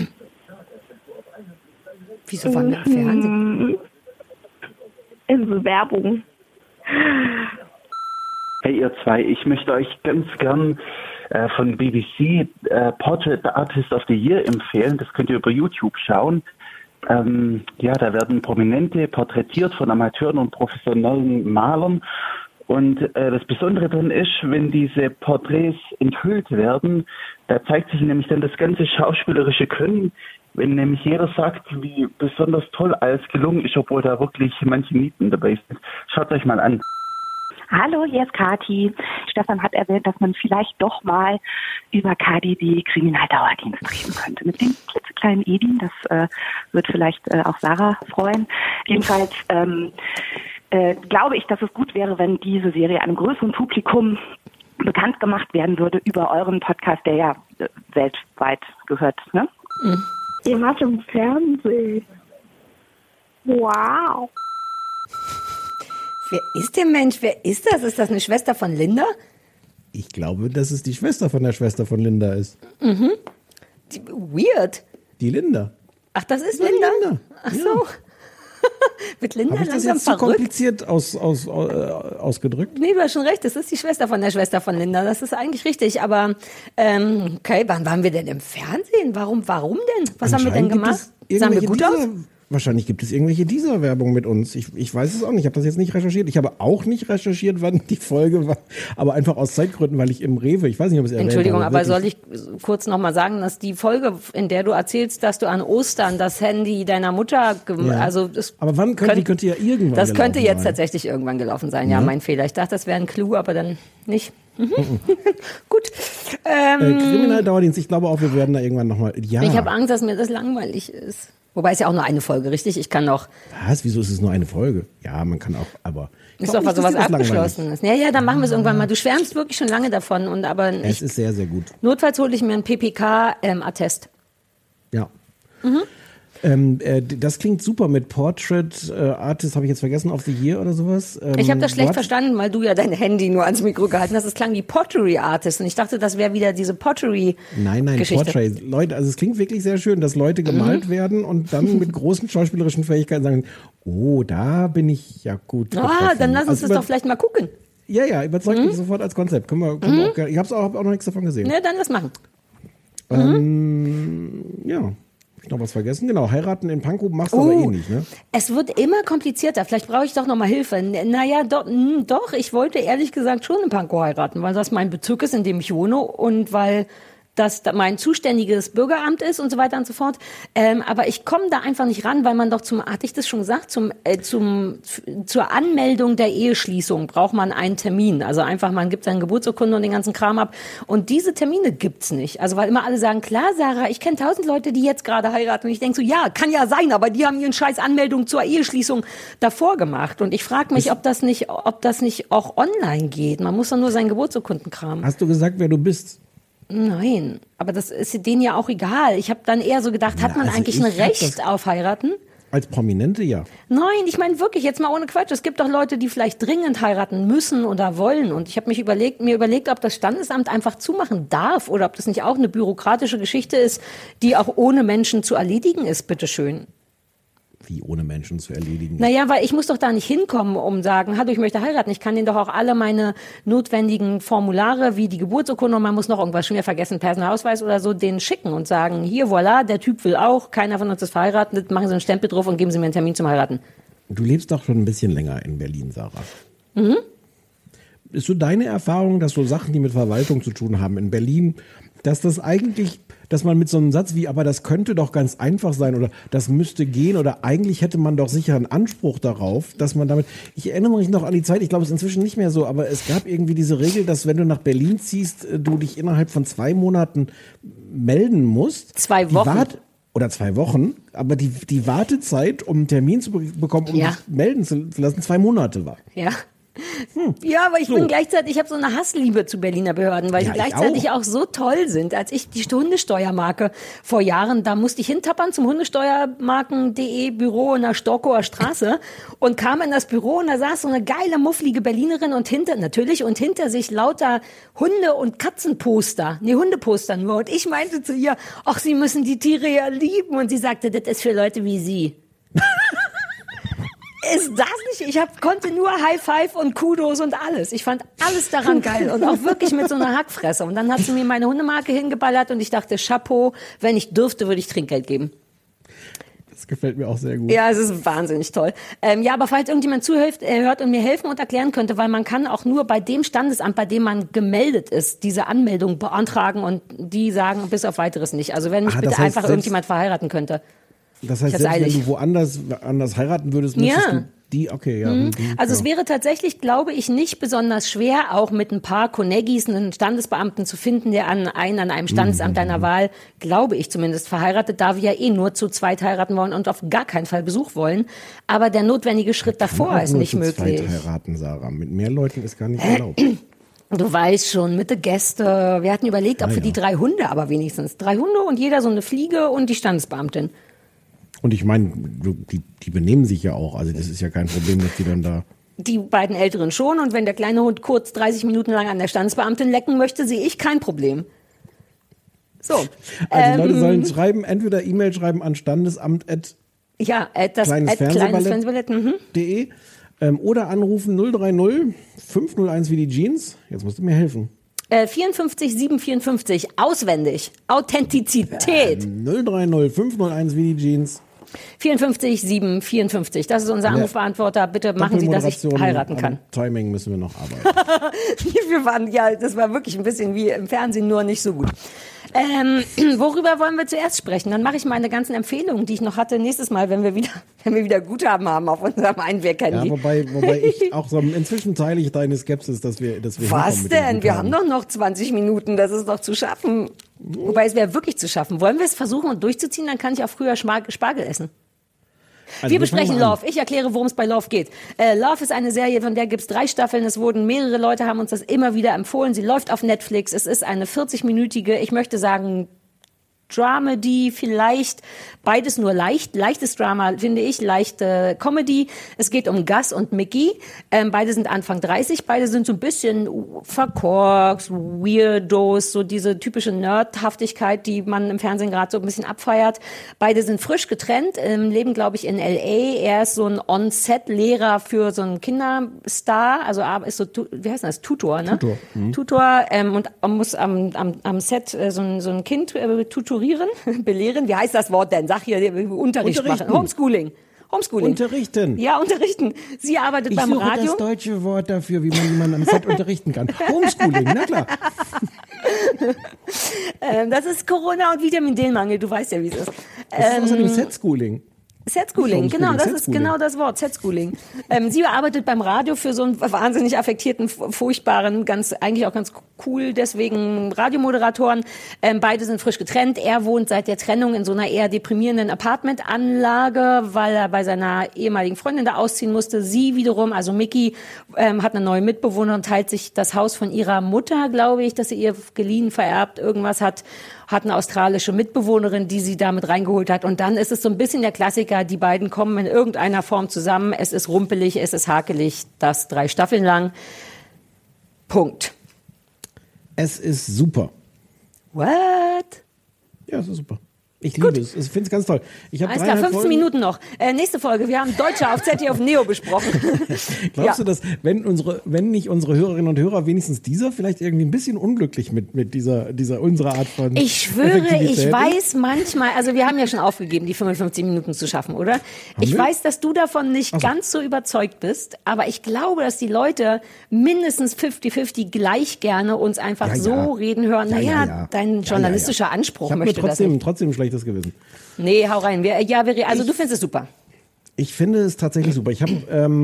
Wieso waren wir im Fernsehen? In Bewerbung. Hey ihr zwei, ich möchte euch ganz gern von BBC Portrait the Artist of the Year empfehlen. Das könnt ihr über YouTube schauen. Da werden Prominente porträtiert von Amateuren und professionellen Malern. Und das Besondere daran ist, wenn diese Porträts enthüllt werden, da zeigt sich nämlich dann das ganze schauspielerische Können, wenn nämlich jeder sagt, wie besonders toll alles gelungen ist, obwohl da wirklich manche Nieten dabei sind. Schaut euch mal an. Hallo, hier ist Kathi. Stefan hat erwähnt, dass man vielleicht doch mal über KDD Kriminaldauerdienst reden könnte. Mit dem klitzekleinen Edin, das wird vielleicht auch Sarah freuen. Jedenfalls glaube ich, dass es gut wäre, wenn diese Serie einem größeren Publikum bekannt gemacht werden würde über euren Podcast, der ja weltweit gehört, ne? Ihr wart im Fernsehen. Wow. Wer ist der Mensch? Wer ist das? Ist das eine Schwester von Linda? Ich glaube, dass es die Schwester von der Schwester von Linda ist. Mhm. Weird. Die Linda. Ach, das ist Linda? Ach so. Ja. Mit Linda Hab ich das jetzt zu kompliziert ausgedrückt? Nee, du hast schon recht. Das ist die Schwester von Linda. Das ist eigentlich richtig. Aber okay, wann waren wir denn im Fernsehen? Warum denn? Was haben wir denn gemacht? Sahen wir gut aus? Wahrscheinlich gibt es irgendwelche dieser Werbung mit uns. Ich weiß es auch nicht. Ich habe das jetzt nicht recherchiert. Ich habe auch nicht recherchiert, wann die Folge war. Aber einfach aus Zeitgründen, weil ich im Rewe, ich weiß nicht, ob es erwähnt Entschuldigung, war, aber soll ich kurz nochmal sagen, dass die Folge, in der du erzählst, dass du an Ostern das Handy deiner Mutter, aber wann könnte ja irgendwann das könnte jetzt sein. Tatsächlich irgendwann gelaufen sein. Ja, mein Fehler. Ich dachte, das wäre ein Clou, aber dann nicht. Gut. Kriminaldauerdienst, ich glaube auch, wir werden da irgendwann nochmal. Ja. Ich habe Angst, dass mir das langweilig ist. Wobei es ja auch nur eine Folge, richtig? Ich kann noch. Was? Wieso ist es nur eine Folge? Ja, man kann auch, aber. Ist doch was sowas Abgeschlossenes. Ja, dann machen wir es irgendwann mal. Du schwärmst wirklich schon lange davon es ist sehr, sehr gut. Notfalls hole ich mir einen PPK-Attest. Ja. Das klingt super mit Portrait Artist, habe ich jetzt vergessen, of the Year oder sowas. Ich habe das schlecht verstanden, weil du ja dein Handy nur ans Mikro gehalten hast. Es klang wie Pottery Artist und ich dachte, das wäre wieder diese Pottery-Geschichte. Nein, Portrait. Leute, also es klingt wirklich sehr schön, dass Leute gemalt werden und dann mit großen schauspielerischen Fähigkeiten sagen, oh, da bin ich ja gut getroffen. Dann lass uns das doch vielleicht mal gucken. Ja, überzeugt mich sofort als Konzept. Können wir auch, ich habe auch noch nichts davon gesehen. Ne, dann lass machen. Ja. Ich noch was vergessen? Genau, heiraten in Pankow machst du aber eh nicht, ne? Es wird immer komplizierter. Vielleicht brauche ich doch noch mal Hilfe. Naja, doch, ich wollte ehrlich gesagt schon in Pankow heiraten, weil das mein Bezirk ist, in dem ich wohne und weil das mein zuständiges Bürgeramt ist und so weiter und so fort. Aber ich komme da einfach nicht ran, weil man doch hatte ich das schon gesagt, zur Anmeldung der Eheschließung braucht man einen Termin. Also einfach, man gibt seine Geburtsurkunde und den ganzen Kram ab. Und diese Termine gibt's nicht. Also weil immer alle sagen, klar, Sarah, ich kenne 1000 Leute, die jetzt gerade heiraten. Und ich denke so, ja, kann ja sein, aber die haben ihren scheiß Anmeldung zur Eheschließung davor gemacht. Und ich frage mich, ob das nicht auch online geht. Man muss doch nur seinen Geburtsurkundenkram. Hast du gesagt, wer du bist? Nein, aber das ist denen ja auch egal. Ich habe dann eher so gedacht, hat man eigentlich ein Recht auf heiraten? Als Prominente, ja. Nein, ich meine wirklich, jetzt mal ohne Quatsch. Es gibt doch Leute, die vielleicht dringend heiraten müssen oder wollen. Und ich habe mir überlegt, ob das Standesamt einfach zumachen darf oder ob das nicht auch eine bürokratische Geschichte ist, die auch ohne Menschen zu erledigen ist, bitteschön. Wie ohne Menschen zu erledigen? Naja, weil ich muss doch da nicht hinkommen, um sagen, hallo, ich möchte heiraten. Ich kann denen doch auch alle meine notwendigen Formulare, wie die Geburtsurkunde, und man muss noch irgendwas schon wieder vergessen, Personalausweis oder so, denen schicken und sagen, hier, voilà, der Typ will auch, keiner von uns ist verheiratet, machen Sie einen Stempel drauf und geben Sie mir einen Termin zum Heiraten. Du lebst doch schon ein bisschen länger in Berlin, Sarah. Mhm. Ist so deine Erfahrung, dass so Sachen, die mit Verwaltung zu tun haben in Berlin, dass man mit so einem Satz wie, aber das könnte doch ganz einfach sein oder das müsste gehen oder eigentlich hätte man doch sicher einen Anspruch darauf, dass man damit, ich erinnere mich noch an die Zeit, ich glaube es ist inzwischen nicht mehr so, aber es gab irgendwie diese Regel, dass wenn du nach Berlin ziehst, du dich innerhalb von 2 Monaten melden musst. 2 Wochen. Oder 2 Wochen, aber die Wartezeit, um einen Termin zu bekommen, um dich melden zu lassen, 2 Monate war. Ja. Ja, aber ich habe so eine Hassliebe zu Berliner Behörden, weil die gleichzeitig auch so toll sind. Als ich die Hundesteuermarke vor Jahren, da musste ich hintappern zum Hundesteuermarken.de Büro in der Storkower Straße und kam in das Büro und da saß so eine geile, mufflige Berlinerin und hinter sich lauter Hunde- und Katzenposter, Hundeposter nur. Und ich meinte zu ihr, ach, Sie müssen die Tiere ja lieben. Und sie sagte, das ist für Leute wie Sie. Ist das nicht? Ich konnte nur High Five und Kudos und alles. Ich fand alles daran geil und auch wirklich mit so einer Hackfresse. Und dann hat sie mir meine Hundemarke hingeballert und ich dachte, Chapeau, wenn ich dürfte, würde ich Trinkgeld geben. Das gefällt mir auch sehr gut. Ja, es ist wahnsinnig toll. Ja, aber falls irgendjemand hört und mir helfen und erklären könnte, weil man kann auch nur bei dem Standesamt, bei dem man gemeldet ist, diese Anmeldung beantragen und die sagen bis auf Weiteres nicht. Also wenn mich bitte einfach irgendjemand verheiraten könnte. Das heißt, selbst wenn du woanders heiraten würdest, müsstest du die, okay, ja. Also es wäre tatsächlich, glaube ich, nicht besonders schwer, auch mit ein paar Konneggis einen Standesbeamten zu finden, der an einem Standesamt deiner Wahl, glaube ich zumindest, verheiratet, da wir ja nur zu zweit heiraten wollen und auf gar keinen Fall Besuch wollen. Aber der notwendige Schritt davor ist nicht möglich. Zu zweit heiraten, Sarah. Mit mehr Leuten ist gar nicht erlaubt. Du weißt schon, mit den Gästen. Wir hatten überlegt, ob für die 3 Hunde, aber wenigstens 3 Hunde und jeder so eine Fliege und die Standesbeamtin. Und ich meine, die benehmen sich ja auch. Also das ist ja kein Problem, dass die dann da... Die beiden Älteren schon. Und wenn der kleine Hund kurz 30 Minuten lang an der Standesbeamtin lecken möchte, sehe ich kein Problem. So. Also Leute sollen schreiben, entweder E-Mail schreiben an standesamt@kleinesfernsehballett.de oder anrufen 030 501 wie die Jeans. Jetzt musst du mir helfen. 54 754, auswendig. Authentizität. 030 501 wie die Jeans. 54 754. Das ist unser Anrufbeantworter. Bitte machen Sie, dass ich heiraten kann. Timing müssen wir noch arbeiten. Das war wirklich ein bisschen wie im Fernsehen, nur nicht so gut. Worüber wollen wir zuerst sprechen? Dann mache ich meine ganzen Empfehlungen, die ich noch hatte, nächstes Mal, wenn wir wieder Guthaben haben auf unserem Einweg-Handy. Ja, wobei ich auch so, inzwischen teile ich deine Skepsis, dass wir Was denn? Wir haben doch noch 20 Minuten, das ist doch zu schaffen. Wobei es wäre wirklich zu schaffen. Wollen wir es versuchen und durchzuziehen, dann kann ich auch früher Spargel essen. Also wir besprechen Love. Ich erkläre, worum es bei Love geht. Love ist eine Serie, von der gibt's 3 Staffeln. Mehrere Leute haben uns das immer wieder empfohlen. Sie läuft auf Netflix. Es ist eine 40-minütige, ich möchte sagen, Dramedy, vielleicht beides nur leichtes Drama, finde ich, leichte Comedy. Es geht um Gus und Mickey. Beide sind Anfang 30, beide sind so ein bisschen verkorkst, Weirdos, so diese typische Nerdhaftigkeit, die man im Fernsehen gerade so ein bisschen abfeiert. Beide sind frisch getrennt, leben, glaube ich, in L.A. Er ist so ein On-Set-Lehrer für so einen Kinderstar, also ist so, wie heißt das, Tutor, ne? Tutor, und muss am Set so ein Kind belehren. Wie heißt das Wort denn? Sag hier, Unterricht machen. Homeschooling. Unterrichten. Ja, unterrichten. Sie arbeitet beim Radio. Ich suche das deutsche Wort dafür, wie man jemanden am Set unterrichten kann. Homeschooling, na klar. Das ist Corona und Vitamin D-Mangel, du weißt ja, wie es ist. Das ist außerdem Set-Schooling. Set-Schooling, genau, das ist genau das Wort, Set-Schooling. Sie arbeitet beim Radio für so einen wahnsinnig affektierten, furchtbaren, eigentlich auch ganz cool, deswegen Radiomoderatoren. Beide sind frisch getrennt. Er wohnt seit der Trennung in so einer eher deprimierenden Apartmentanlage, weil er bei seiner ehemaligen Freundin da ausziehen musste. Sie wiederum, also Mickey, hat eine neue Mitbewohnerin und teilt sich das Haus von ihrer Mutter, glaube ich, dass sie ihr geliehen, vererbt, irgendwas hat eine australische Mitbewohnerin, die sie damit reingeholt hat. Und dann ist es so ein bisschen der Klassiker, die beiden kommen in irgendeiner Form zusammen. Es ist rumpelig, es ist hakelig, das 3 Staffeln lang. Punkt. Es ist super. What? Ja, es ist super. Ich liebe es. Ich finde es ganz toll. Ich habe 15 Minuten noch. Nächste Folge. Wir haben Deutsche auf ZDF Neo besprochen. Glaubst du, dass, wenn nicht unsere Hörerinnen und Hörer wenigstens vielleicht irgendwie ein bisschen unglücklich mit dieser unserer Art von Ich schwöre, ich weiß manchmal, also wir haben ja schon aufgegeben, die 55 Minuten zu schaffen, oder? Ich weiß, dass du davon nicht ganz so überzeugt bist, aber ich glaube, dass die Leute mindestens 50-50 gleich gerne uns einfach reden hören. Dein journalistischer Anspruch möchte das nicht. Trotzdem schlechtes Gewissen. Nee, hau rein. Du findest es super. Ich finde es tatsächlich super. Ich habe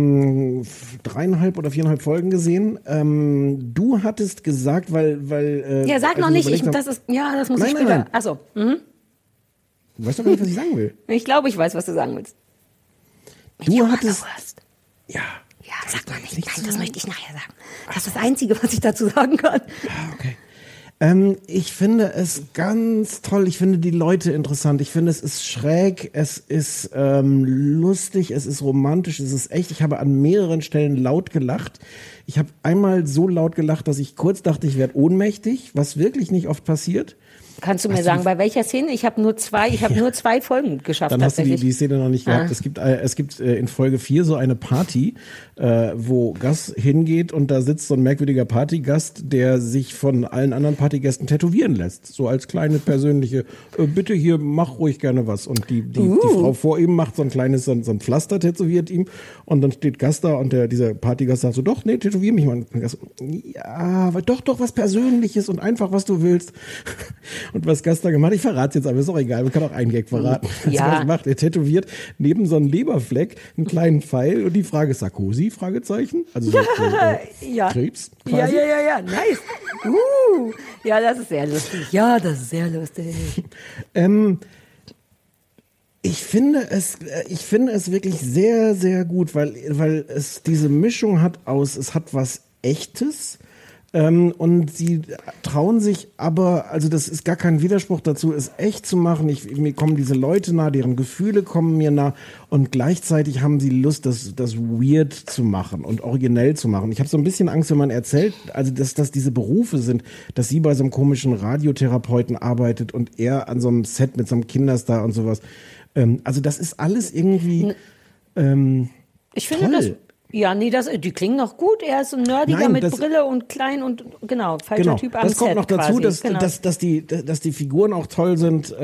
3,5 oder 4,5 Folgen gesehen. Du hattest gesagt, weil sag noch nicht. Das muss ich später. Achso. Du weißt doch gar nicht, was ich sagen will. Ich glaube, ich weiß, was du sagen willst. Du hattest. Ja, sag mal nicht. Nein, das möchte ich nachher sagen. Das ist das Einzige, was ich dazu sagen kann. Okay. Ich finde es ganz toll. Ich finde die Leute interessant. Ich finde, es ist schräg, es ist lustig, es ist romantisch, es ist echt. Ich habe an mehreren Stellen laut gelacht. Ich habe einmal so laut gelacht, dass ich kurz dachte, ich werde ohnmächtig, was wirklich nicht oft passiert. Kannst du mir sagen, bei welcher Szene? Ich habe nur zwei Folgen geschafft. Dann hast du die Szene noch nicht gehabt. Es gibt in Folge 4 so eine Party, wo Gus hingeht und da sitzt so ein merkwürdiger Partygast, der sich von allen anderen Partygästen tätowieren lässt. So als kleine persönliche, bitte hier, mach ruhig gerne was. Und die Frau vor ihm macht so ein kleines, so ein Pflaster, tätowiert ihm. Und dann steht Gus da und dieser Partygast sagt so, doch, nee, tätowier mich mal. Und Gus, ja, aber doch was Persönliches und einfach, was du willst. Und was Gus da gemacht hat, ich verrate es jetzt, aber ist auch egal, man kann auch einen Gag verraten. Ja. Was er macht, er tätowiert neben so einem Leberfleck einen kleinen Pfeil und die Frage ist Sarkozy, Fragezeichen? Also so, Krebs quasi. Ja, nice. Ja, das ist sehr lustig. Ja, das ist sehr lustig. Ich finde es wirklich sehr, sehr gut, weil es diese Mischung hat es hat was Echtes, und sie trauen sich aber, also das ist gar kein Widerspruch dazu, es echt zu machen. Mir kommen diese Leute nah, deren Gefühle kommen mir nah und gleichzeitig haben sie Lust, das weird zu machen und originell zu machen. Ich habe so ein bisschen Angst, wenn man erzählt, also dass diese Berufe sind, dass sie bei so einem komischen Radiotherapeuten arbeitet und er an so einem Set mit so einem Kinderstar und sowas. Also das ist alles irgendwie ich finde das... Ja, nee, die klingen noch gut. Er ist so ein Nerdiger mit Brille und klein und falscher Typ am Set. Das kommt noch dazu, quasi. dass die Figuren auch toll sind. Es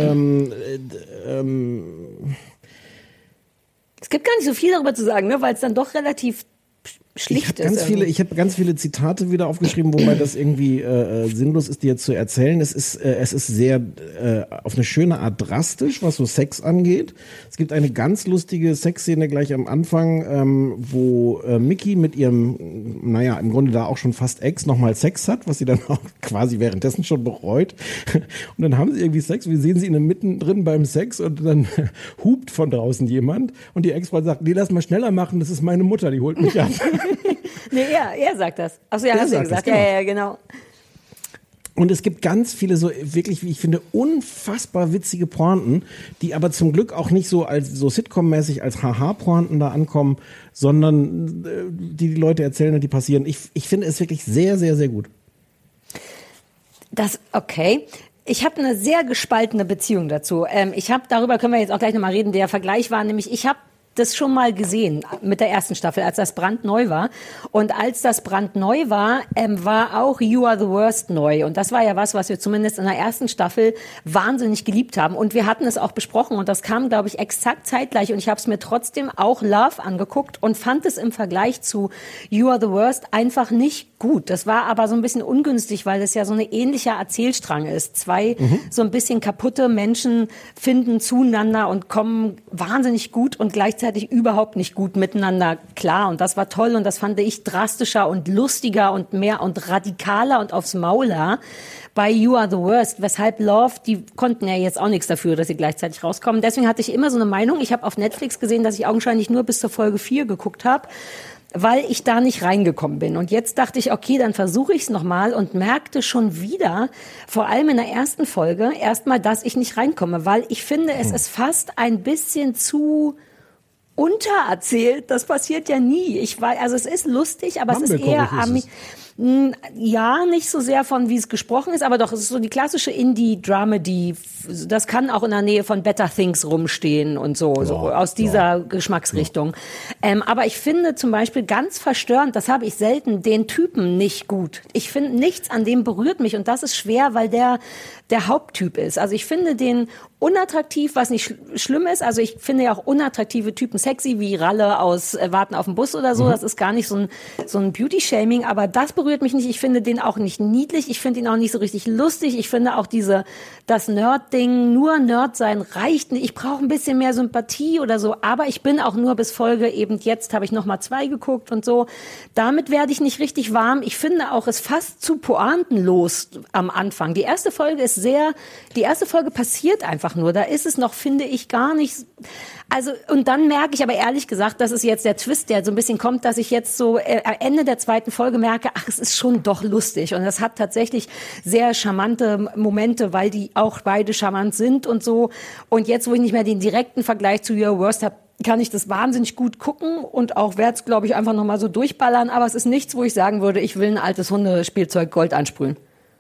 gibt gar nicht so viel darüber zu sagen, ne, weil es dann doch relativ schlicht ist. Ich habe ganz viele Zitate wieder aufgeschrieben, wobei das irgendwie sinnlos ist, die jetzt zu erzählen. Es ist sehr auf eine schöne Art drastisch, was so Sex angeht. Es gibt eine ganz lustige Sexszene gleich am Anfang, wo Mickey mit ihrem, im Grunde da auch schon fast Ex nochmal Sex hat, was sie dann auch quasi währenddessen schon bereut. Und dann haben sie irgendwie Sex, wir sehen sie mittendrin beim Sex und dann hupt von draußen jemand und die Ex-Frau sagt, nee, lass mal schneller machen, das ist meine Mutter, die holt mich ab. Nee, er sagt das. Achso, ja, hast du ja gesagt. Genau. Ja, genau. Und es gibt ganz viele so wirklich, wie ich finde, unfassbar witzige Pointen, die aber zum Glück auch nicht so als so Sitcom-mäßig als Haha-Pointen da ankommen, sondern die Leute erzählen und die passieren. Ich finde es wirklich sehr, sehr, sehr gut. Okay. Ich habe eine sehr gespaltene Beziehung dazu. Darüber können wir jetzt auch gleich nochmal reden. Der Vergleich war nämlich, ich habe das schon mal gesehen mit der ersten Staffel, als das brandneu war. Und als das brandneu war, war auch You Are the Worst neu. Und das war ja was wir zumindest in der ersten Staffel wahnsinnig geliebt haben. Und wir hatten es auch besprochen und das kam, glaube ich, exakt zeitgleich. Und ich habe es mir trotzdem auch Love angeguckt und fand es im Vergleich zu You Are the Worst einfach nicht gut. Das war aber so ein bisschen ungünstig, weil das ja so ein ähnlicher Erzählstrang ist. Zwei so ein bisschen kaputte Menschen finden zueinander und kommen wahnsinnig gut und gleichzeitig überhaupt nicht gut miteinander klar. Und das war toll und das fand ich drastischer und lustiger und mehr und radikaler und aufs Mauler bei You Are the Worst. Weshalb Love, die konnten ja jetzt auch nichts dafür, dass sie gleichzeitig rauskommen. Deswegen hatte ich immer so eine Meinung. Ich habe auf Netflix gesehen, dass ich augenscheinlich nur bis zur Folge 4 geguckt habe, weil ich da nicht reingekommen bin. Und jetzt dachte ich, okay, dann versuche ich es nochmal und merkte schon wieder, vor allem in der ersten Folge, erstmal, dass ich nicht reinkomme, weil ich finde, es ist fast ein bisschen zu untererzählt. Das passiert ja nie. Also es ist lustig, aber es ist eher ja, nicht so sehr von, wie es gesprochen ist, aber doch, es ist so die klassische Indie-Dramedy. Das kann auch in der Nähe von Better Things rumstehen und so aus dieser Geschmacksrichtung. Aber ich finde zum Beispiel ganz verstörend, das habe ich selten, den Typen nicht gut. Ich finde, nichts an dem berührt mich und das ist schwer, weil der Haupttyp ist. Also ich finde den unattraktiv, was nicht schlimm ist. Also ich finde ja auch unattraktive Typen sexy, wie Ralle aus Warten auf den Bus oder so. Das ist gar nicht so ein Beauty-Shaming, aber das berührt mich nicht. Ich finde den auch nicht niedlich. Ich finde ihn auch nicht so richtig lustig. Ich finde auch das Nerd-Ding, nur Nerd sein reicht nicht. Ich brauche ein bisschen mehr Sympathie oder so. Aber ich bin auch nur bis Folge eben jetzt, habe ich nochmal 2 geguckt und so. Damit werde ich nicht richtig warm. Ich finde auch, es fast zu pointenlos am Anfang. Die erste Folge passiert einfach nur. Da ist es noch, finde ich, gar nicht. Also, und dann merke ich aber ehrlich gesagt, das ist jetzt der Twist, der so ein bisschen kommt, dass ich jetzt so am Ende der zweiten Folge merke, ach, es ist schon doch lustig. Und das hat tatsächlich sehr charmante Momente, weil die auch beide charmant sind und so. Und jetzt, wo ich nicht mehr den direkten Vergleich zu Your Worst habe, kann ich das wahnsinnig gut gucken und auch werde es, glaube ich, einfach nochmal so durchballern. Aber es ist nichts, wo ich sagen würde, ich will ein altes Hundespielzeug Gold ansprühen.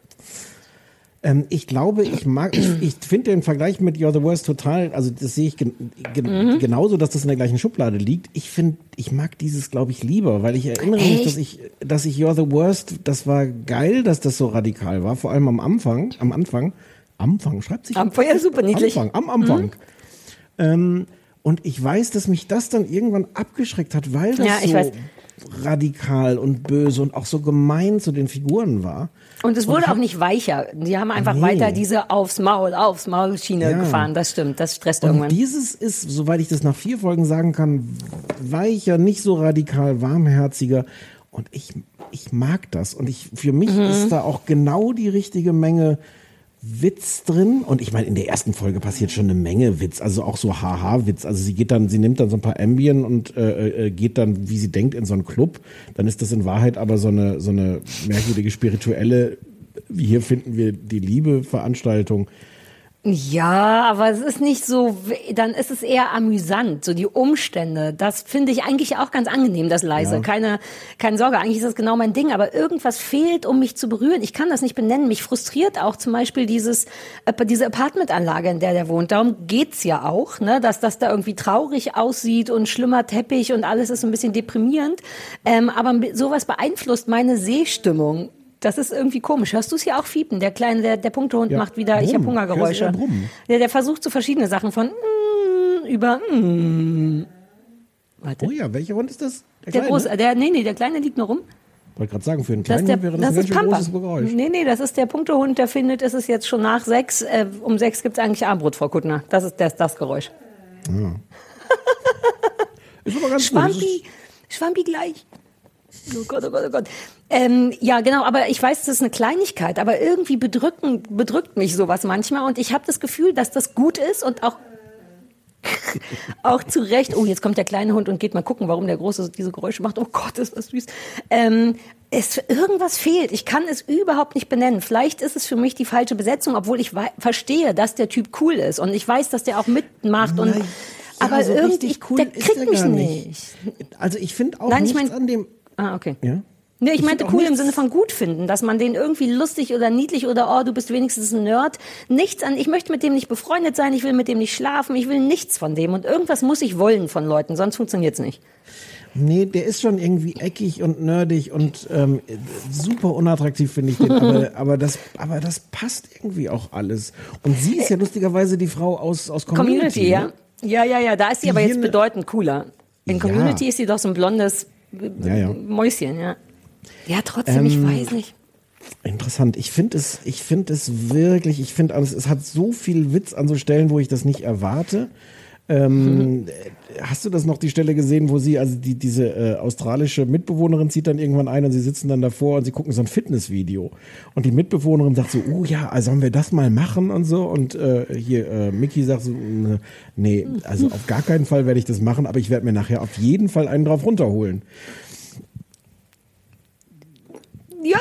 Ich glaube, ich finde den Vergleich mit You're the Worst total, also das sehe ich genauso, dass das in der gleichen Schublade liegt. Ich mag dieses, glaube ich, lieber, weil ich erinnere mich, dass ich You're the Worst, das war geil, dass das so radikal war, vor allem am Anfang, schreibt sich? Ja, super niedlich. Am Anfang. Und ich weiß, dass mich das dann irgendwann abgeschreckt hat, weil das radikal und böse und auch so gemein zu den Figuren war. Und es wurde auch nicht weicher. Die haben einfach weiter diese aufs Maul Schiene gefahren. Das stimmt, das stresst irgendwann. Und dieses ist, soweit ich das nach 4 Folgen sagen kann, weicher, nicht so radikal, warmherziger. Und ich mag das. Und für mich ist da auch genau die richtige Menge Witz drin. Und ich meine, in der ersten Folge passiert schon eine Menge Witz, also auch so Haha-Witz. Also sie nimmt dann so ein paar Ambien und geht dann, wie sie denkt, in so einen Club. Dann ist das in Wahrheit aber so eine merkwürdige spirituelle, wie hier finden wir die Liebe-Veranstaltung. Ja, aber es ist nicht so, dann ist es eher amüsant, so die Umstände. Das finde ich eigentlich auch ganz angenehm, das leise. Ja. Keine Sorge, eigentlich ist das genau mein Ding, aber irgendwas fehlt, um mich zu berühren. Ich kann das nicht benennen. Mich frustriert auch zum Beispiel diese Apartmentanlage, in der wohnt. Darum geht's ja auch, ne, dass das da irgendwie traurig aussieht und schlimmer Teppich und alles ist so ein bisschen deprimierend. Aber sowas beeinflusst meine Sehstimmung. Das ist irgendwie komisch. Hörst du es hier auch fiepen? Der kleine, der Punktehund macht wieder, ich habe Hungergeräusche. Der versucht so verschiedene Sachen von über Warte. Oh ja, welcher Hund ist das? Der große, der kleine liegt noch rum. Ich wollte gerade sagen, für einen kleinen Hund wäre das ein ganz schön großes Geräusch. Nee, das ist der Punktehund, der findet, es ist jetzt schon nach 6. Um 6 gibt es eigentlich Armbrot, Frau Kuttner. Das ist das Geräusch. Ja. Ist aber ganz Schwampi gleich. Oh Gott, oh Gott, oh Gott. Ja, genau, aber ich weiß, das ist eine Kleinigkeit, aber irgendwie bedrückt mich sowas manchmal und ich habe das Gefühl, dass das gut ist und auch zu Recht. Oh, jetzt kommt der kleine Hund und geht mal gucken, warum der Große diese Geräusche macht. Oh Gott, ist das süß. Irgendwas fehlt. Ich kann es überhaupt nicht benennen. Vielleicht ist es für mich die falsche Besetzung, obwohl ich verstehe, dass der Typ cool ist und ich weiß, dass der auch mitmacht und aber so irgendwie cool der kriegt mich nicht. Also ich finde auch nichts an dem. Ah, okay. Ja? Nee, ich meinte cool im Sinne von gut finden, dass man den irgendwie lustig oder niedlich oder du bist wenigstens ein Nerd. Ich möchte mit dem nicht befreundet sein, ich will mit dem nicht schlafen, ich will nichts von dem und irgendwas muss ich wollen von Leuten, sonst funktioniert's nicht. Nee, der ist schon irgendwie eckig und nerdig und super unattraktiv, finde ich den. Aber das passt irgendwie auch alles. Und sie ist ja lustigerweise die Frau aus Community. Ja. Ja. Da ist sie aber jetzt bedeutend cooler. In Community ist sie doch so ein blondes Mäuschen, ja. Ja, trotzdem, ich weiß nicht. Interessant. Ich finde es wirklich, es hat so viel Witz an so Stellen, wo ich das nicht erwarte. Hast du das noch, die Stelle gesehen, wo sie, also diese australische Mitbewohnerin zieht dann irgendwann ein und sie sitzen dann davor und sie gucken so ein Fitnessvideo. Und die Mitbewohnerin sagt so, also sollen wir das mal machen und so. Und Mickey sagt so, nee, also auf gar keinen Fall werde ich das machen, aber ich werde mir nachher auf jeden Fall einen drauf runterholen. Ja,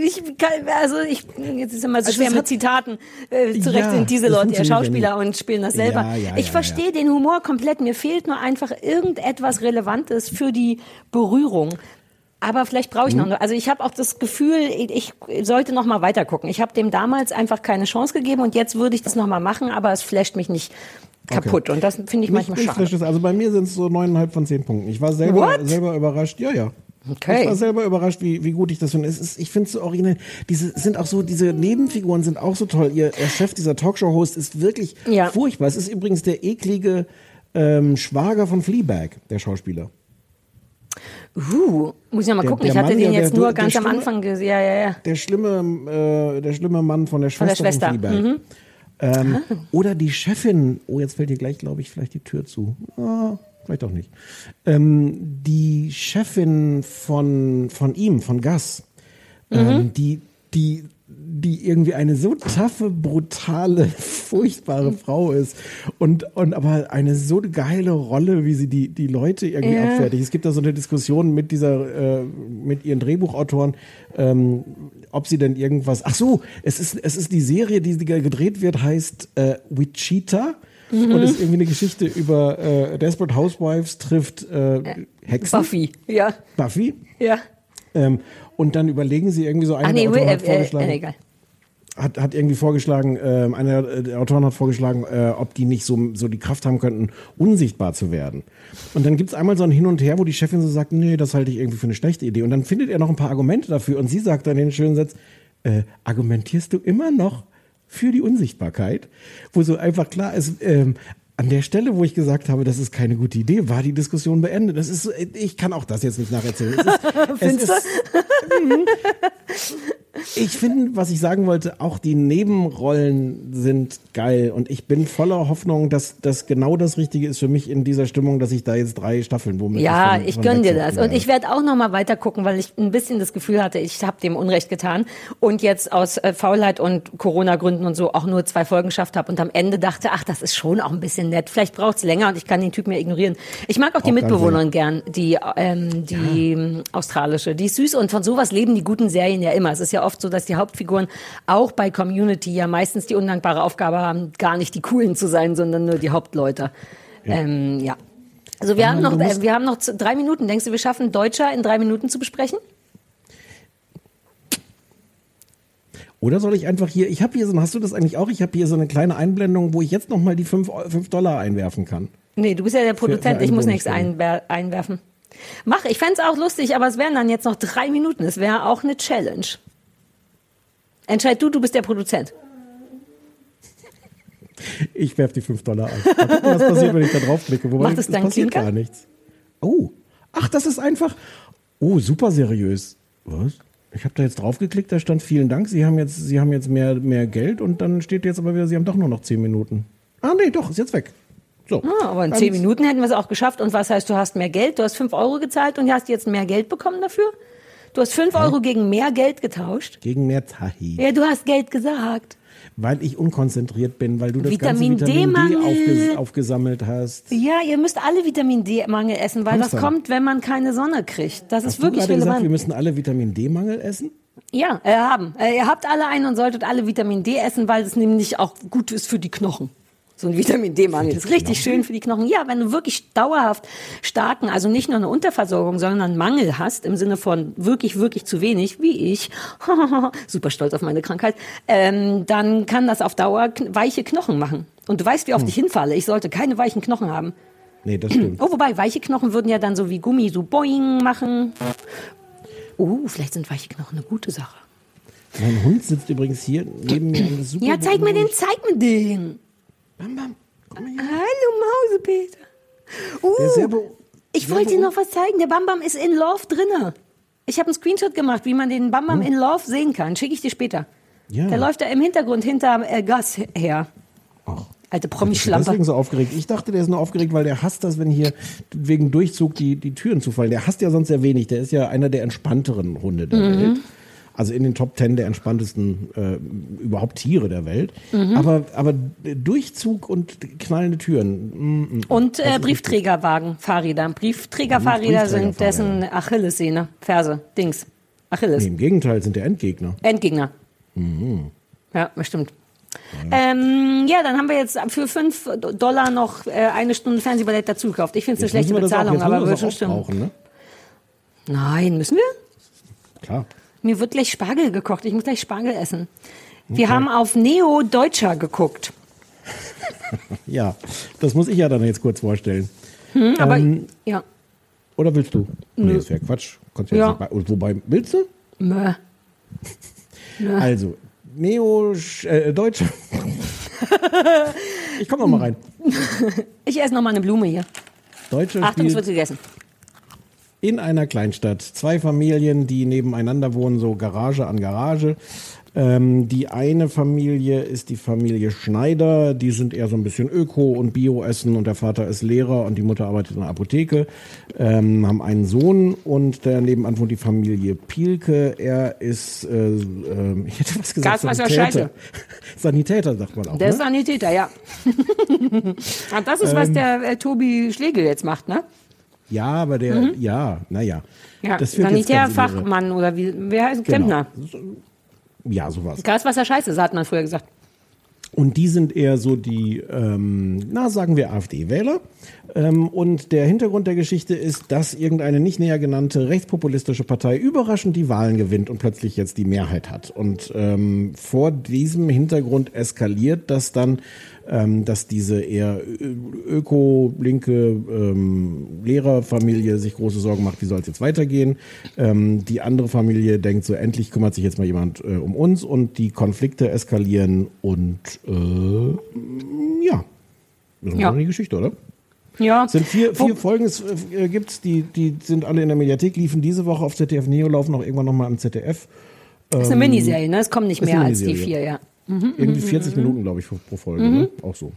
jetzt ist immer so schwer mit Zitaten. Zurecht sind diese Leute ja Schauspieler und spielen das selber. Ich verstehe den Humor komplett. Mir fehlt nur einfach irgendetwas Relevantes für die Berührung. Aber vielleicht brauche ich noch. Also ich habe auch das Gefühl, ich sollte noch mal weiter gucken. Ich habe dem damals einfach keine Chance gegeben und jetzt würde ich das noch mal machen, aber es flasht mich nicht kaputt. Und das finde ich manchmal schade. Also bei mir sind es so 9,5 von 10 Punkten. Ich war selber überrascht. Ja. Okay. Ich war selber überrascht, wie gut ich das finde. Ich finde es so originell. Diese Nebenfiguren sind auch so toll. Ihr Chef, dieser Talkshow-Host, ist wirklich furchtbar. Es ist übrigens der eklige Schwager von Fleabag, der Schauspieler. Muss ich ja mal gucken. Ich hatte den jetzt nur ganz am Anfang gesehen. Ja. Der schlimme Mann von der Schwester von Fleabag. Oder die Chefin. Oh, jetzt fällt hier gleich, glaube ich, vielleicht die Tür zu. Vielleicht auch nicht. Die Chefin von ihm, von Gus, die irgendwie eine so taffe, brutale, furchtbare Frau ist und aber eine so geile Rolle, wie sie die Leute irgendwie abfertigt. Es gibt da so eine Diskussion mit mit ihren Drehbuchautoren, ob sie denn irgendwas. Ach so, es ist die Serie, die gedreht wird, heißt Wichita. Und ist irgendwie eine Geschichte über Desperate Housewives trifft Hexen. Buffy, ja. Buffy? Ja. Und dann überlegen sie irgendwie so, einer der Autoren hat vorgeschlagen, hat irgendwie vorgeschlagen, einer der Autoren hat vorgeschlagen, ob die nicht so die Kraft haben könnten, unsichtbar zu werden. Und dann gibt's einmal so ein Hin und Her, wo die Chefin so sagt, nee, das halte ich irgendwie für eine schlechte Idee. Und dann findet er noch ein paar Argumente dafür und sie sagt dann den schönen Satz, argumentierst du immer noch für die Unsichtbarkeit, wo so einfach klar ist, an der Stelle, wo ich gesagt habe, das ist keine gute Idee, war die Diskussion beendet. Das ist so, ich kann auch das jetzt nicht nacherzählen. Findest du? Ich finde, was ich sagen wollte, auch die Nebenrollen sind geil und ich bin voller Hoffnung, dass das genau das Richtige ist für mich in dieser Stimmung, dass ich da jetzt 3 Staffeln ich gönne dir das und ich werde auch noch mal weiter gucken, weil ich ein bisschen das Gefühl hatte, ich habe dem Unrecht getan und jetzt aus Faulheit und Corona-Gründen und so auch nur 2 Folgen geschafft habe und am Ende dachte, ach, das ist schon auch ein bisschen nett, vielleicht braucht es länger und ich kann den Typ mir ignorieren. Ich mag auch die Mitbewohnerin gern, die australische, die ist süß und von sowas leben die guten Serien ja immer. Es ist ja oft so, dass die Hauptfiguren auch bei Community ja meistens die undankbare Aufgabe haben, gar nicht die Coolen zu sein, sondern nur die Hauptleute. Ja. Also wir haben noch 3 Minuten. Denkst du, wir schaffen Deutscher in 3 Minuten zu besprechen? Oder soll ich einfach hier, hast du das eigentlich auch? Ich habe hier so eine kleine Einblendung, wo ich jetzt nochmal die $5 einwerfen kann. Nee, du bist ja der Produzent, ich muss nichts einwerfen. Ich fände es auch lustig, aber es wären dann jetzt noch 3 Minuten. Es wäre auch eine Challenge. Entscheid du bist der Produzent. Ich werfe die $5 ein. Mal gucken, was passiert, wenn ich da draufklicke. Wobei, macht es dann passiert Klinker? Gar nichts. Oh, ach, das ist einfach. Oh, super seriös. Was? Ich habe da jetzt draufgeklickt, da stand vielen Dank, Sie haben jetzt mehr Geld und dann steht jetzt aber wieder, Sie haben doch nur noch 10 Minuten. Ah, nee, doch, ist jetzt weg. So. Aber in 10 Minuten hätten wir es auch geschafft. Und was heißt, du hast mehr Geld? Du hast 5 Euro gezahlt und hast jetzt mehr Geld bekommen dafür? Du hast 5 Euro gegen mehr Geld getauscht? Gegen mehr Tahi. Ja, du hast Geld gesagt. weil ich unkonzentriert bin, weil du das Vitamin ganze Vitamin D D-Mangel. aufgesammelt hast. Ja, ihr müsst alle Vitamin D-Mangel essen, weil das kommt, wenn man keine Sonne kriegt. Das ist wirklich Hast du gerade relevant. gesagt, wir müssen alle Vitamin D-Mangel essen? Ja, haben. Ihr habt alle einen und solltet alle Vitamin D essen, weil es nämlich auch gut ist für die Knochen. So ein Vitamin D-Mangel ist richtig schön für die Knochen. Ja, wenn du wirklich dauerhaft starken, also nicht nur eine Unterversorgung, sondern einen Mangel hast, im Sinne von wirklich, wirklich zu wenig, wie ich, super stolz auf meine Krankheit, dann kann das auf Dauer weiche Knochen machen. Und du weißt, wie oft ich hinfalle. Ich sollte keine weichen Knochen haben. Nee, das stimmt. Oh, wobei, weiche Knochen würden ja dann so wie Gummi so boing machen. Vielleicht sind weiche Knochen eine gute Sache. Mein Hund sitzt übrigens hier neben mir. Und ist super Ja, zeig mir den. Bam, bam. Komm mal hier. Hallo Mausepeter. Der ist sehr Ich wollte dir noch was zeigen. Der Bam Bam ist in Love drinne. Ich habe einen Screenshot gemacht, wie man den Bam Bam in Love sehen kann. Schicke ich dir später. Ja. Der läuft da im Hintergrund hinter Gas her. Ach. Alte Ich bin Promischlampe. deswegen so aufgeregt. Ich dachte, der ist nur aufgeregt, weil der hasst das, wenn hier wegen Durchzug die Türen zufallen. Der hasst ja sonst sehr wenig. Der ist ja einer der entspannteren Hunde der Welt. Also in den Top 10 der entspanntesten überhaupt Tiere der Welt. Aber Durchzug und knallende Türen. Und Briefträgerwagen, Fahrräder. Briefträgerfahrräder sind dessen Achillessehne, Ferse, Dings. Achilles. Nee, im Gegenteil, sind der Endgegner. Endgegner. Ja, bestimmt. Dann haben wir jetzt für $5 noch eine Stunde Fernsehballett dazu gekauft. Ich finde es eine schlechte Bezahlung, aber wird schon stimmen. Ne? Nein, müssen wir? Klar. Mir wird gleich Spargel gekocht. Ich muss gleich Spargel essen. Wir haben auf Neo Deutscher geguckt. Ja, das muss ich ja dann jetzt kurz vorstellen. Aber, ja. Oder willst du? Nö. Nee, das wäre Quatsch. Wobei, willst du? Nö. Also, Neo Deutscher. Ich komme noch mal rein. Ich esse noch mal eine Blume hier. Deutscher Achtung, es spielt wird gegessen. in einer Kleinstadt. 2 Familien, die nebeneinander wohnen, so Garage an Garage. Die eine Familie ist die Familie Schneider, die sind eher so ein bisschen Öko und Bio essen und der Vater ist Lehrer und die Mutter arbeitet in der Apotheke, haben einen Sohn und der nebenan wohnt die Familie Pielke, er ist, ich hätte was gesagt, Gaswasser, Sanitäter sagt man auch, Der ist ne? Sanitäter, ja. Das ist, was der Tobi Schlegel jetzt macht, ne? Ja, aber der, ja. Ja, Das wird jetzt ganz Sanitärfachmann oder wer heißt Klempner? Ja, sowas. Gaswasser Scheiße, hat man früher gesagt. Und die sind eher so die, sagen wir AfD-Wähler. Und der Hintergrund der Geschichte ist, dass irgendeine nicht näher genannte rechtspopulistische Partei überraschend die Wahlen gewinnt und plötzlich jetzt die Mehrheit hat. Und vor diesem Hintergrund eskaliert das dann, dass diese eher öko-linke Lehrerfamilie sich große Sorgen macht, wie soll es jetzt weitergehen. Die andere Familie denkt so, endlich kümmert sich jetzt mal jemand um uns und die Konflikte eskalieren und das ist eine Geschichte, oder? Ja. Sind vier Folgen gibt's, die sind alle in der Mediathek, liefen diese Woche auf ZDF Neo, laufen auch irgendwann nochmal am ZDF. Das ist eine Miniserie, ne? Es kommen nicht mehr als die 4, ja. Irgendwie 40 Minuten, glaube ich, pro Folge, ne? Auch so.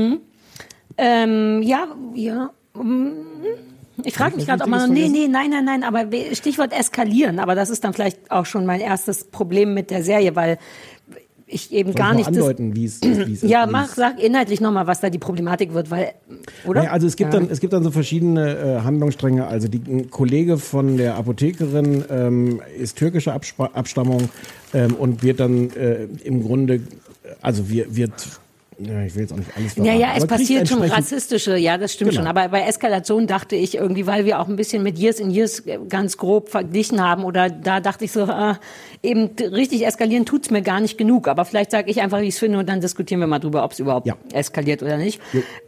Ich frage mich gerade, ob man nein, aber Stichwort eskalieren, aber das ist dann vielleicht auch schon mein erstes Problem mit der Serie, weil ich eben gar nicht andeuten, wie es ja, sag inhaltlich nochmal, was da die Problematik wird, weil, oder? Ja, also es gibt dann so verschiedene Handlungsstränge. Also ein Kollege von der Apothekerin ist türkischer Abstammung und wird dann im Grunde, also wird ja, ich will jetzt auch nicht alles verraten. Ja, es passiert schon rassistische, ja, das stimmt schon. Aber bei Eskalation dachte ich irgendwie, weil wir auch ein bisschen mit Years in Years ganz grob verglichen haben, oder da dachte ich so, eben richtig eskalieren tut's mir gar nicht genug. Aber vielleicht sage ich einfach, wie ich es finde, und dann diskutieren wir mal drüber, ob es überhaupt eskaliert oder nicht.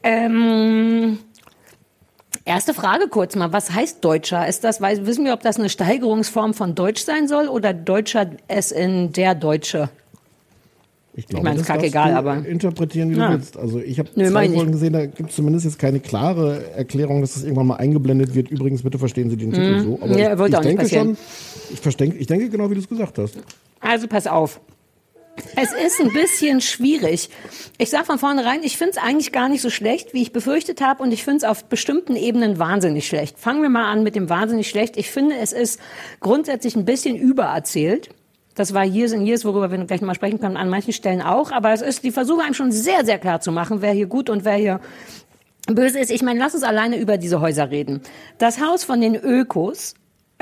Erste Frage kurz mal, was heißt Deutscher? Wissen wir, ob das eine Steigerungsform von Deutsch sein soll oder Deutscher es in der Deutsche? Ich glaube, es ist kackegal, aber interpretieren, wie du willst. Also ich habe 2 Folgen gesehen, da gibt es zumindest jetzt keine klare Erklärung, dass das irgendwann mal eingeblendet wird. Übrigens, bitte verstehen Sie den Titel so. Aber ja, wollte auch nicht passieren. Ich denke genau, wie du es gesagt hast. Also pass auf. Es ist ein bisschen schwierig. Ich sage von vornherein, ich finde es eigentlich gar nicht so schlecht, wie ich befürchtet habe, und ich finde es auf bestimmten Ebenen wahnsinnig schlecht. Fangen wir mal an mit dem wahnsinnig schlecht. Ich finde, es ist grundsätzlich ein bisschen übererzählt. Das war Years and Years, worüber wir gleich nochmal sprechen können, an manchen Stellen auch. Aber die versuchen einem schon sehr, sehr klar zu machen, wer hier gut und wer hier böse ist. Ich meine, lass uns alleine über diese Häuser reden. Das Haus von den Ökos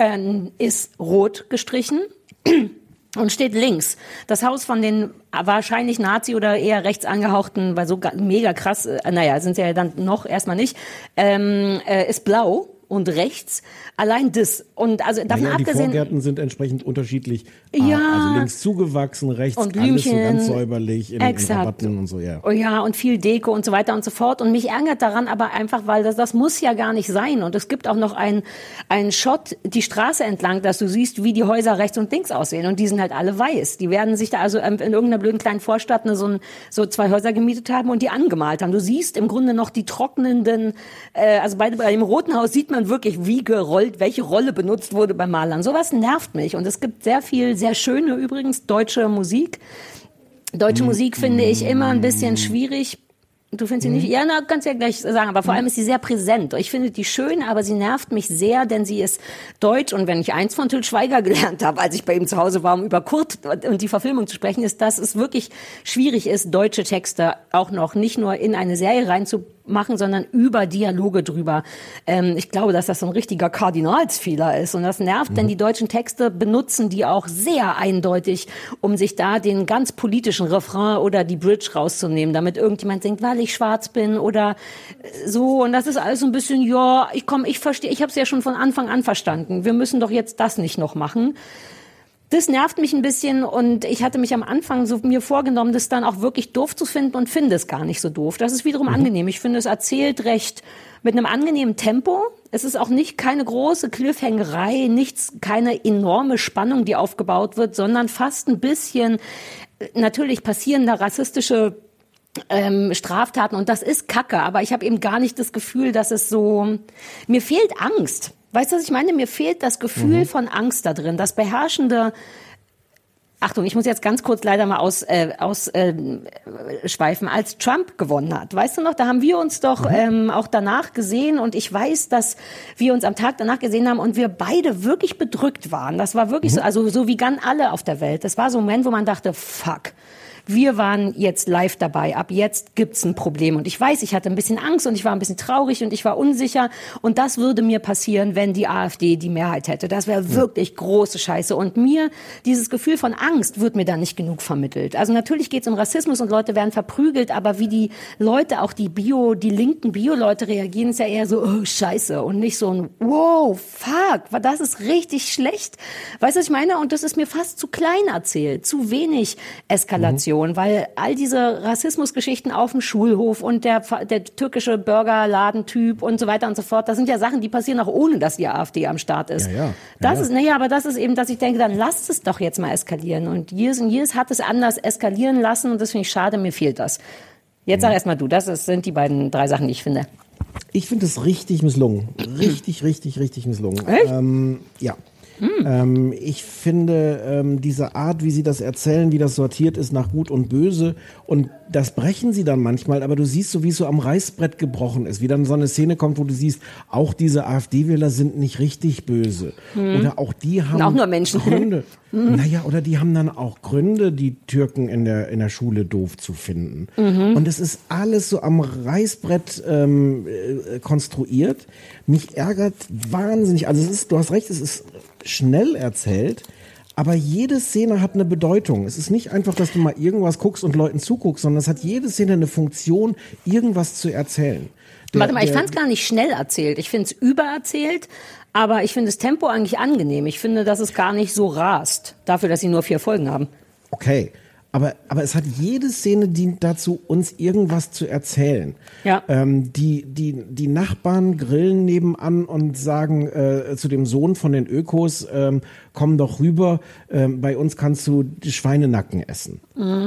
ist rot gestrichen und steht links. Das Haus von den wahrscheinlich Nazi oder eher rechts angehauchten, weil so mega krass, sind sie ja dann noch erstmal nicht, ist blau. Und rechts, allein das. Und also davon abgesehen. Die Vorgärten sind entsprechend unterschiedlich. Ja. Also links zugewachsen, rechts und alles so ganz säuberlich in Rabatten und so, ja. Oh ja, und viel Deko und so weiter und so fort. Und mich ärgert daran aber einfach, weil das muss ja gar nicht sein. Und es gibt auch noch einen Shot die Straße entlang, dass du siehst, wie die Häuser rechts und links aussehen. Und die sind halt alle weiß. Die werden sich da also in irgendeiner blöden kleinen Vorstadt so 2 Häuser gemietet haben und die angemalt haben. Du siehst im Grunde noch die trocknenden, also bei dem roten Haus sieht man wirklich, wie gerollt, welche Rolle benutzt wurde beim Malern. Sowas nervt mich. Und es gibt sehr viel, sehr schöne übrigens, deutsche Musik. Deutsche Musik finde ich immer ein bisschen schwierig. Du findest sie nicht? Ja, kannst ja gleich sagen, aber vor allem ist sie sehr präsent. Ich finde die schön, aber sie nervt mich sehr, denn sie ist deutsch. Und wenn ich eins von Til Schweiger gelernt habe, als ich bei ihm zu Hause war, um über Kurt und die Verfilmung zu sprechen, ist, dass es wirklich schwierig ist, deutsche Texte auch noch nicht nur in eine Serie reinzumachen, sondern über Dialoge drüber. Ich glaube, dass das so ein richtiger Kardinalsfehler ist. Und das nervt, denn die deutschen Texte benutzen die auch sehr eindeutig, um sich da den ganz politischen Refrain oder die Bridge rauszunehmen, damit irgendjemand singt, weil ich schwarz bin oder so. Und das ist alles so ein bisschen, ja, ich verstehe, ich habe es ja schon von Anfang an verstanden. Wir müssen doch jetzt das nicht noch machen. Das nervt mich ein bisschen und ich hatte mich am Anfang so mir vorgenommen, das dann auch wirklich doof zu finden und finde es gar nicht so doof. Das ist wiederum angenehm. Ich finde, es erzählt recht mit einem angenehmen Tempo. Es ist auch keine große Cliffhangerei, keine enorme Spannung, die aufgebaut wird, sondern fast ein bisschen, natürlich passieren da rassistische Straftaten und das ist Kacke, aber ich habe eben gar nicht das Gefühl, dass es so, mir fehlt Angst. Weißt du, was ich meine? Mir fehlt das Gefühl von Angst da drin, das beherrschende, Achtung, ich muss jetzt ganz kurz leider mal ausschweifen, als Trump gewonnen hat. Weißt du noch, da haben wir uns doch auch danach gesehen und ich weiß, dass wir uns am Tag danach gesehen haben und wir beide wirklich bedrückt waren. Das war wirklich so, also so wie ganz alle auf der Welt. Das war so ein Moment, wo man dachte, fuck. Wir waren jetzt live dabei. Ab jetzt gibt's ein Problem. Und ich weiß, ich hatte ein bisschen Angst und ich war ein bisschen traurig und ich war unsicher. Und das würde mir passieren, wenn die AfD die Mehrheit hätte. Das wäre wirklich große Scheiße. Und mir, dieses Gefühl von Angst wird mir da nicht genug vermittelt. Also natürlich geht's um Rassismus und Leute werden verprügelt, aber wie die Leute, auch die linken Bio-Leute reagieren, ist ja eher so, oh, Scheiße. Und nicht so ein, wow, fuck, das ist richtig schlecht. Weißt du, was ich meine? Und das ist mir fast zu klein erzählt. Zu wenig Eskalation. Weil all diese Rassismusgeschichten auf dem Schulhof und der türkische Burgerladentyp und so weiter und so fort, das sind ja Sachen, die passieren auch ohne, dass die AfD am Start ist. Aber das ist eben, dass ich denke, dann lasst es doch jetzt mal eskalieren. Und Years and Years hat es anders eskalieren lassen und das finde ich schade, mir fehlt das. Jetzt sag erst mal du, sind die 3 Sachen, die ich finde. Ich finde es richtig misslungen. Richtig misslungen. Echt? Ja. Ich finde, diese Art, wie sie das erzählen, wie das sortiert ist nach Gut und Böse und das brechen sie dann manchmal, aber du siehst so, wie es so am Reißbrett gebrochen ist, wie dann so eine Szene kommt, wo du siehst, auch diese AfD-Wähler sind nicht richtig böse. Oder auch die haben auch nur Menschen. Gründe. Naja, oder die haben dann auch Gründe, die Türken in der Schule doof zu finden. Und es ist alles so am Reißbrett konstruiert. Mich ärgert wahnsinnig. Also du hast recht, es ist schnell erzählt, aber jede Szene hat eine Bedeutung. Es ist nicht einfach, dass du mal irgendwas guckst und Leuten zuguckst, sondern es hat jede Szene eine Funktion, irgendwas zu erzählen. Warte mal, ich fand es gar nicht schnell erzählt. Ich finde es übererzählt, aber ich finde das Tempo eigentlich angenehm. Ich finde, dass es gar nicht so rast, dafür, dass sie nur 4 Folgen haben. Okay. Aber es hat jede Szene dient dazu, uns irgendwas zu erzählen. Ja. Die Nachbarn grillen nebenan und sagen zu dem Sohn von den Ökos, komm doch rüber, bei uns kannst du die Schweinenacken essen.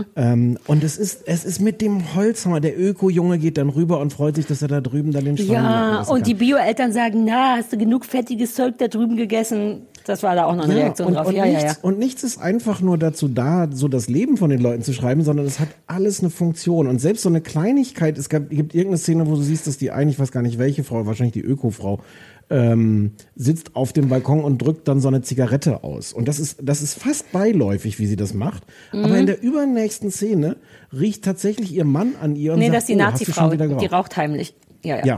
Und es ist mit dem Holzhammer, der Öko-Junge geht dann rüber und freut sich, dass er da drüben dann den Schweinenacken essen kann. Und die Bio-Eltern sagen, hast du genug fettiges Zeug da drüben gegessen? Das war da auch noch eine Reaktion drauf. Und nichts ist einfach nur dazu da, so das Leben von den Leuten zu schreiben, sondern es hat alles eine Funktion. Und selbst so eine Kleinigkeit, gibt irgendeine Szene, wo du siehst, dass die eine, ich weiß gar nicht welche Frau, wahrscheinlich die Öko-Frau, sitzt auf dem Balkon und drückt dann so eine Zigarette aus. Und das ist fast beiläufig, wie sie das macht. Aber in der übernächsten Szene riecht tatsächlich ihr Mann an ihr und sagt, das ist die Nazi-Frau, die geraucht? raucht heimlich. Ja.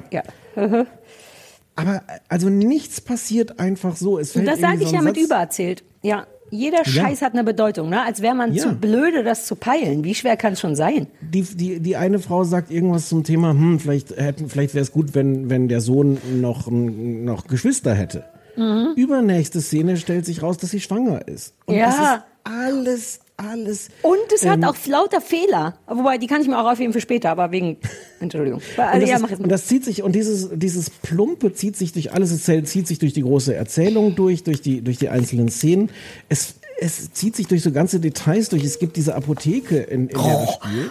Aber also nichts passiert einfach so. Es fällt das sage ich so ja ein mit Satz. übererzählt. Ja. Jeder Scheiß hat eine Bedeutung, ne? Als wäre man zu blöde, das zu peilen. Wie schwer kann es schon sein? Die eine Frau sagt irgendwas zum Thema, vielleicht wäre es gut, wenn der Sohn noch Geschwister hätte. Übernächste Szene stellt sich raus, dass sie schwanger ist. Und das ist alles. Und es hat auch lauter Fehler. Wobei, die kann ich mir auch aufheben für später, aber wegen, Entschuldigung. Und das zieht sich, und dieses Plumpe zieht sich durch alles, es zieht sich durch die große Erzählung durch die einzelnen Szenen. Es zieht sich durch so ganze Details durch. Es gibt diese Apotheke, in der das spielt,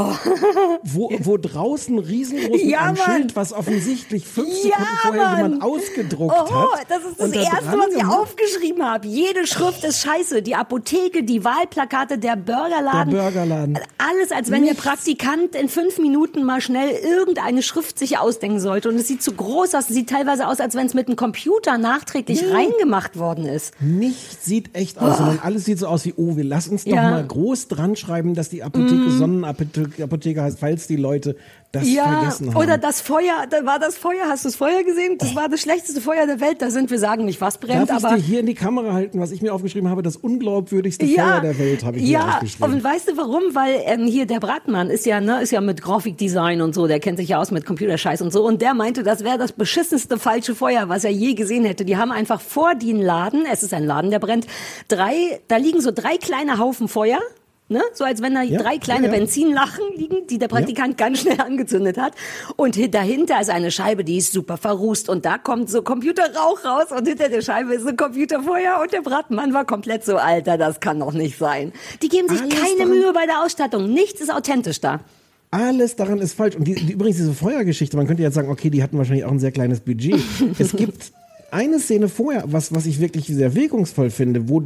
wo draußen riesengroß ein Schild, was offensichtlich 5 Sekunden vorher jemand ausgedruckt hat. Das ist das Erste, was ich aufgeschrieben habe. Jede Schrift ist scheiße. Die Apotheke, die Wahlplakate, der Burgerladen. Alles, als wenn der Praktikant in 5 Minuten mal schnell irgendeine Schrift sich ausdenken sollte. Und es sieht zu groß aus. Es sieht teilweise aus, als wenn es mit einem Computer nachträglich reingemacht worden ist. Nichts sieht echt aus. Alles sieht so aus wie, lass uns doch mal groß dran schreiben, dass die Apotheke Sonnenapotheke heißt, falls die Leute das vergessen haben. Oder das Feuer, hast du das Feuer gesehen? Das war das schlechteste Feuer der Welt, wir sagen nicht, was brennt. Darf ich dir hier in die Kamera halten, was ich mir aufgeschrieben habe, das unglaubwürdigste Feuer der Welt, habe ich hier aufgeschrieben. Und weißt du warum? Weil hier der Bratmann ist ja mit Grafikdesign und so, der kennt sich ja aus mit Computerscheiß und so, und der meinte, das wäre das beschissenste falsche Feuer, was er je gesehen hätte. Die haben einfach vor den Laden, es ist ein Laden, der brennt, da liegen so 3 kleine Haufen Feuer, ne? So als wenn da 3 kleine Benzinlachen liegen, die der Praktikant ganz schnell angezündet hat. Und dahinter ist eine Scheibe, die ist super verrußt. Und da kommt so Computerrauch raus und hinter der Scheibe ist ein Computerfeuer. Und der Bratmann war komplett so, Alter, das kann doch nicht sein. Die geben sich keine Mühe bei der Ausstattung. Nichts ist authentisch da. Alles daran ist falsch. Und übrigens diese Feuergeschichte, man könnte jetzt sagen, okay, die hatten wahrscheinlich auch ein sehr kleines Budget. Es gibt eine Szene vorher, was ich wirklich sehr wirkungsvoll finde, wo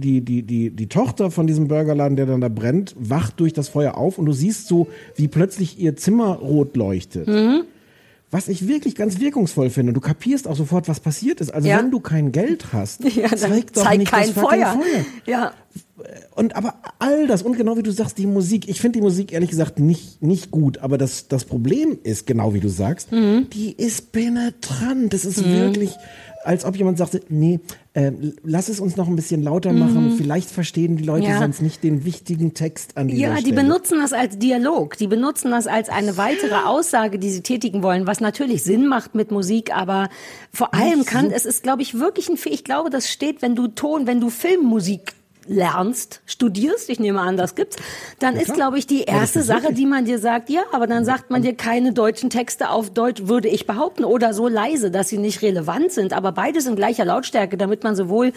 die Tochter von diesem Burgerladen, der dann da brennt, wacht durch das Feuer auf und du siehst so, wie plötzlich ihr Zimmer rot leuchtet. Was ich wirklich ganz wirkungsvoll finde. Du kapierst auch sofort, was passiert ist. Also wenn du kein Geld hast, zeig doch nicht kein das Feuer. Ja. Aber all das, und genau wie du sagst, die Musik, ich finde die Musik ehrlich gesagt nicht gut, aber das Problem ist, genau wie du sagst, die ist penetrant. Das ist wirklich, als ob jemand sagte, nee, lass es uns noch ein bisschen lauter machen, vielleicht verstehen die Leute sonst nicht den wichtigen Text an dieser Stelle. Ja, die benutzen das als Dialog, die benutzen das als eine weitere Aussage, die sie tätigen wollen, was natürlich Sinn macht mit Musik, aber vor allem es ist, glaube ich, wirklich ich glaube, das steht, wenn du Filmmusik lernst, studierst, ich nehme an, das gibt's, dann ist, glaube ich, die erste Sache, die man dir sagt, aber dann sagt man dir keine deutschen Texte auf Deutsch, würde ich behaupten, oder so leise, dass sie nicht relevant sind, aber beides in gleicher Lautstärke, damit man sowohl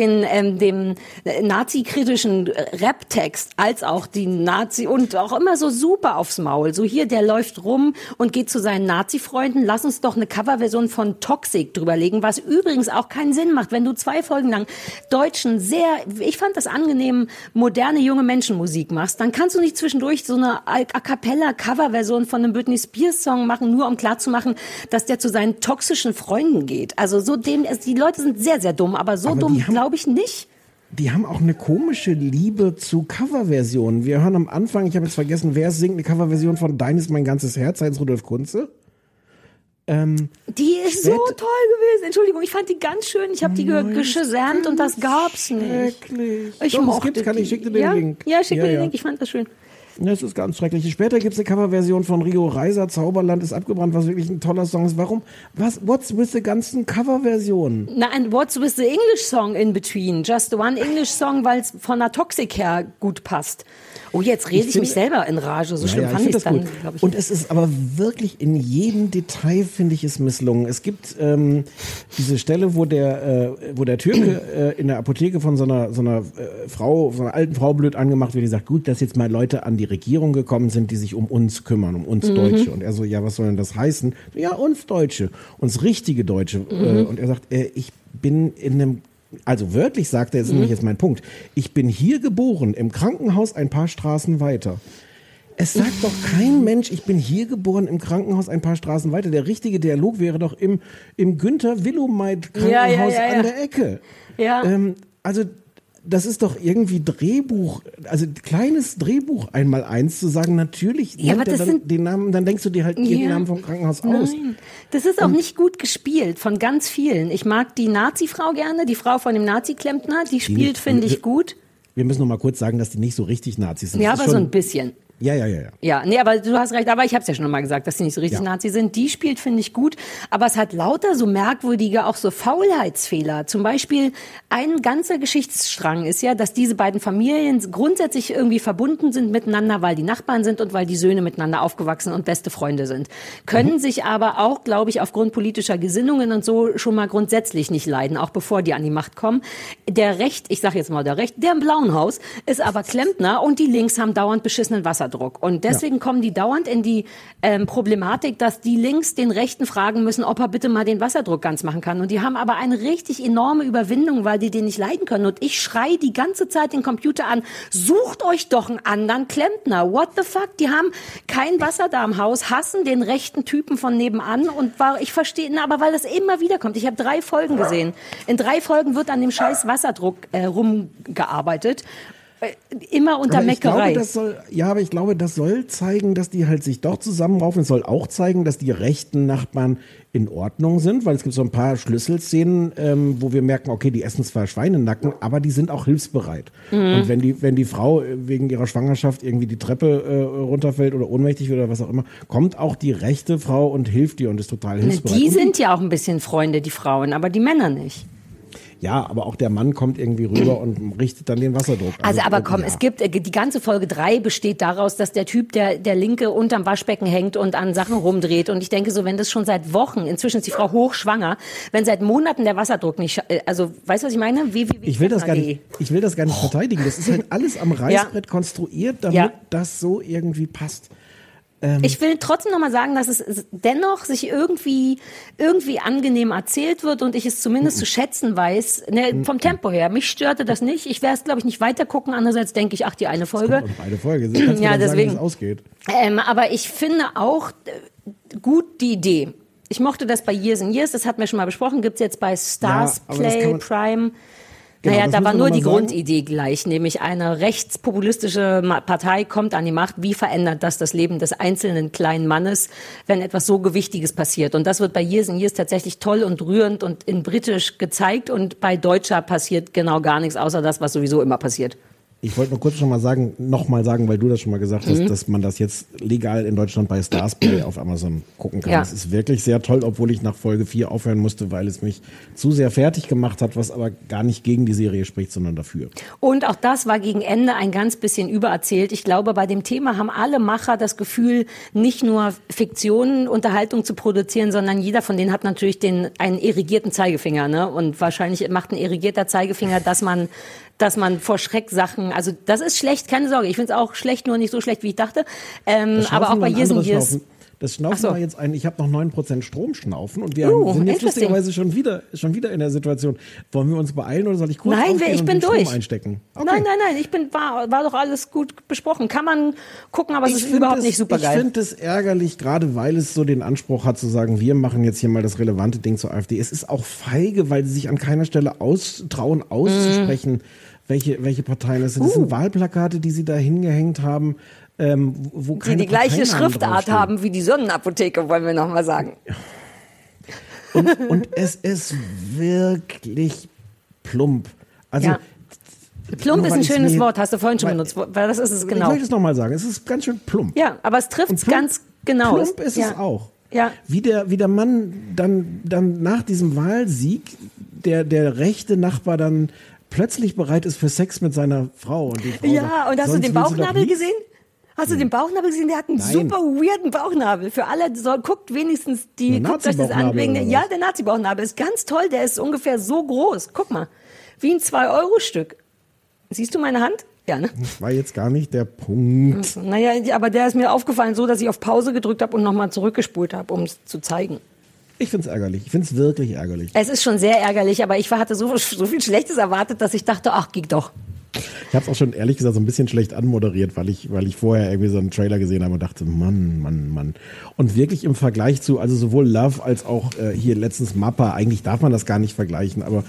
dem nazi-kritischen Rap-Text als auch die Nazi und auch immer so super aufs Maul. So hier, der läuft rum und geht zu seinen Nazi-Freunden, lass uns doch eine Coverversion von Toxic drüberlegen, was übrigens auch keinen Sinn macht, wenn du 2 Folgen lang deutschen ich fand das angenehm, moderne junge Menschenmusik machst, dann kannst du nicht zwischendurch so eine A-Cappella-Coverversion von einem Britney Spears-Song machen, nur um klarzumachen, dass der zu seinen toxischen Freunden geht. Also die Leute sind sehr, sehr dumm, aber dumm glaube ich nicht. Die haben auch eine komische Liebe zu Coverversionen. Wir hören am Anfang, ich habe jetzt vergessen, wer singt eine Coverversion von Dein ist mein ganzes Herz, Heinz-Rudolf Kunze. Die ist so toll gewesen. Entschuldigung, ich fand die ganz schön. Ich habe die geschasamt und das gab's nicht. Ich mochte die. Ich schicke dir den Link. Ja, schick mir den Link. Ich fand das schön. Das ist ganz schrecklich. Später gibt es eine Coverversion von Rio Reiser, Zauberland ist abgebrannt, was wirklich ein toller Song ist. Warum? What's with the ganzen Coverversionen? Nein, what's with the English song in between? Just one English song, weil es von der Toxic her gut passt. Oh, jetzt rede ich mich selber in Rage. So schlimm fand ich es dann, glaube ich. Und es ist aber wirklich in jedem Detail, finde ich, es misslungen. Es gibt diese Stelle, wo der Türke in der Apotheke von so einer alten Frau blöd angemacht wird, die sagt, gut, dass jetzt mal Leute an die Regierung gekommen sind, die sich um uns kümmern, um uns Deutsche. Und er so, ja, was soll denn das heißen? Ja, uns Deutsche, uns richtige Deutsche. Und er sagt, ich bin in einem, also wörtlich sagt er, jetzt nämlich jetzt mein Punkt, ich bin hier geboren, im Krankenhaus ein paar Straßen weiter. Es sagt doch kein Mensch, ich bin hier geboren, im Krankenhaus ein paar Straßen weiter. Der richtige Dialog wäre doch im Günther-Willumeit-Krankenhaus an der Ecke. Ja. Also das ist doch irgendwie Drehbuch, also kleines Drehbuch 1x1 zu sagen, natürlich nennt er dann den Namen, dann denkst du dir halt den Namen vom Krankenhaus aus. Nein, das ist auch nicht gut gespielt von ganz vielen. Ich mag die Nazi-Frau gerne, die Frau von dem Nazi-Klempner, die spielt, finde ich, gut. Wir müssen noch mal kurz sagen, dass die nicht so richtig Nazis sind. Ja, aber so ein bisschen. Ja. Ja, nee, aber du hast recht, aber ich habe es ja schon mal gesagt, dass die nicht so richtig Nazi sind. Die spielt, finde ich, gut, aber es hat lauter so merkwürdige, auch so Faulheitsfehler. Zum Beispiel ein ganzer Geschichtsstrang ist ja, dass diese beiden Familien grundsätzlich irgendwie verbunden sind miteinander, weil die Nachbarn sind und weil die Söhne miteinander aufgewachsen und beste Freunde sind. Können sich aber auch, glaube ich, aufgrund politischer Gesinnungen und so schon mal grundsätzlich nicht leiden, auch bevor die an die Macht kommen. Der im Blauen Haus ist aber Klempner und die Links haben dauernd beschissenen Wasserdruck. Und deswegen kommen die dauernd in die Problematik, dass die Links den Rechten fragen müssen, ob er bitte mal den Wasserdruck ganz machen kann. Und die haben aber eine richtig enorme Überwindung, weil die den nicht leiden können. Und ich schreie die ganze Zeit den Computer an, sucht euch doch einen anderen Klempner. What the fuck? Die haben kein Wasser da im Haus, hassen den rechten Typen von nebenan. Und ich verstehe, aber weil das immer wieder kommt. Ich habe 3 Folgen gesehen. In 3 Folgen wird an dem scheiß Wasserdruck rumgearbeitet. Immer unter Meckerei. Aber ich glaube, das soll zeigen, dass die halt sich doch zusammenraufen. Es soll auch zeigen, dass die rechten Nachbarn in Ordnung sind, weil es gibt so ein paar Schlüsselszenen, wo wir merken, okay, die essen zwar Schweinenacken, aber die sind auch hilfsbereit. Und wenn die Frau wegen ihrer Schwangerschaft irgendwie die Treppe runterfällt oder ohnmächtig wird oder was auch immer, kommt auch die rechte Frau und hilft ihr und ist total hilfsbereit. Die sind ja auch ein bisschen Freunde, die Frauen, aber die Männer nicht. Ja, aber auch der Mann kommt irgendwie rüber und richtet dann den Wasserdruck. Also aber komm, es gibt, die ganze Folge 3 besteht daraus, dass der Typ, der Linke unterm Waschbecken hängt und an Sachen rumdreht. Und ich denke so, wenn das schon seit Wochen, inzwischen ist die Frau hochschwanger, wenn seit Monaten der Wasserdruck nicht, also weißt du, was ich meine? Ich will das gar nicht verteidigen. Das ist halt alles am Reißbrett konstruiert, damit das so irgendwie passt. Ich will trotzdem noch mal sagen, dass es dennoch sich irgendwie angenehm erzählt wird und ich es zumindest zu schätzen weiß. Ne, vom Tempo her. Mich störte das nicht. Ich werde es, glaube ich, nicht weiter gucken. Andererseits denke ich, die eine Folge. Eine Folge. Sie kannst mir dann sagen, wie es ausgeht. Aber ich finde auch gut die Idee. Ich mochte das bei Years and Years. Das hatten wir schon mal besprochen. Gibt's jetzt bei Stars Play, Prime. Genau, da war nur die Grundidee gleich, nämlich eine rechtspopulistische Partei kommt an die Macht. Wie verändert das Leben des einzelnen kleinen Mannes, wenn etwas so Gewichtiges passiert? Und das wird bei Years and Years tatsächlich toll und rührend und in britisch gezeigt. Und bei Deutscher passiert genau gar nichts, außer das, was sowieso immer passiert. Ich wollte nur kurz noch mal sagen, weil du das schon mal gesagt hast, dass man das jetzt legal in Deutschland bei Stars Play auf Amazon gucken kann. Das ist wirklich sehr toll, obwohl ich nach Folge 4 aufhören musste, weil es mich zu sehr fertig gemacht hat, was aber gar nicht gegen die Serie spricht, sondern dafür. Und auch das war gegen Ende ein ganz bisschen übererzählt. Ich glaube, bei dem Thema haben alle Macher das Gefühl, nicht nur Fiktionen, Unterhaltung zu produzieren, sondern jeder von denen hat natürlich einen irrigierten Zeigefinger, ne? Und wahrscheinlich macht ein irrigierter Zeigefinger, dass man vor Schrecksachen, also das ist schlecht, keine Sorge, ich finde es auch schlecht, nur nicht so schlecht, wie ich dachte, aber auch bei Years and Years. Das Schnaufen war jetzt ich habe noch 9% Stromschnaufen und wir sind jetzt lustigerweise schon wieder in der Situation. Wollen wir uns beeilen oder soll ich kurz ich bin Strom durch. Einstecken? Okay. Nein, war doch alles gut besprochen. Kann man gucken, aber es ist überhaupt nicht super geil. Ich finde es ärgerlich, gerade weil es so den Anspruch hat zu sagen, wir machen jetzt hier mal das relevante Ding zur AfD. Es ist auch feige, weil sie sich an keiner Stelle trauen auszusprechen, welche Parteien es sind. Das sind Wahlplakate, die sie da hingehängt haben, wo keine die gleiche Schriftart haben wie die Sonnenapotheke, wollen wir noch mal sagen. Und es ist wirklich plump. Also plump ist ein schönes Wort, hast du vorhin schon benutzt. Weil das ist es genau. Ich möchte es nochmal sagen, es ist ganz schön plump. Ja, aber es trifft es ganz genau. Plump ist es auch. Ja. Wie der Mann dann nach diesem Wahlsieg, der rechte Nachbar dann plötzlich bereit ist für Sex mit seiner Frau. Und die Frau sagt, und hast du den Bauchnabel gesehen? Hast du den Bauchnabel gesehen? Der hat einen super weirden Bauchnabel. Für alle, guckt wenigstens guckt euch das an. Der Nazi-Bauchnabel ist ganz toll. Der ist ungefähr so groß. Guck mal. Wie ein 2-Euro-Stück. Siehst du meine Hand? Ja, ne? Das war jetzt gar nicht der Punkt. Naja, aber der ist mir aufgefallen so, dass ich auf Pause gedrückt habe und nochmal zurückgespult habe, um es zu zeigen. Ich finde es ärgerlich. Ich finde es wirklich ärgerlich. Es ist schon sehr ärgerlich, aber ich hatte so viel Schlechtes erwartet, dass ich dachte, ach, geht doch. Ich habe es auch schon ehrlich gesagt so ein bisschen schlecht anmoderiert, weil ich vorher irgendwie so einen Trailer gesehen habe und dachte, Mann. Und wirklich im Vergleich zu, also sowohl Love als auch hier letztens Mappa, eigentlich darf man das gar nicht vergleichen, aber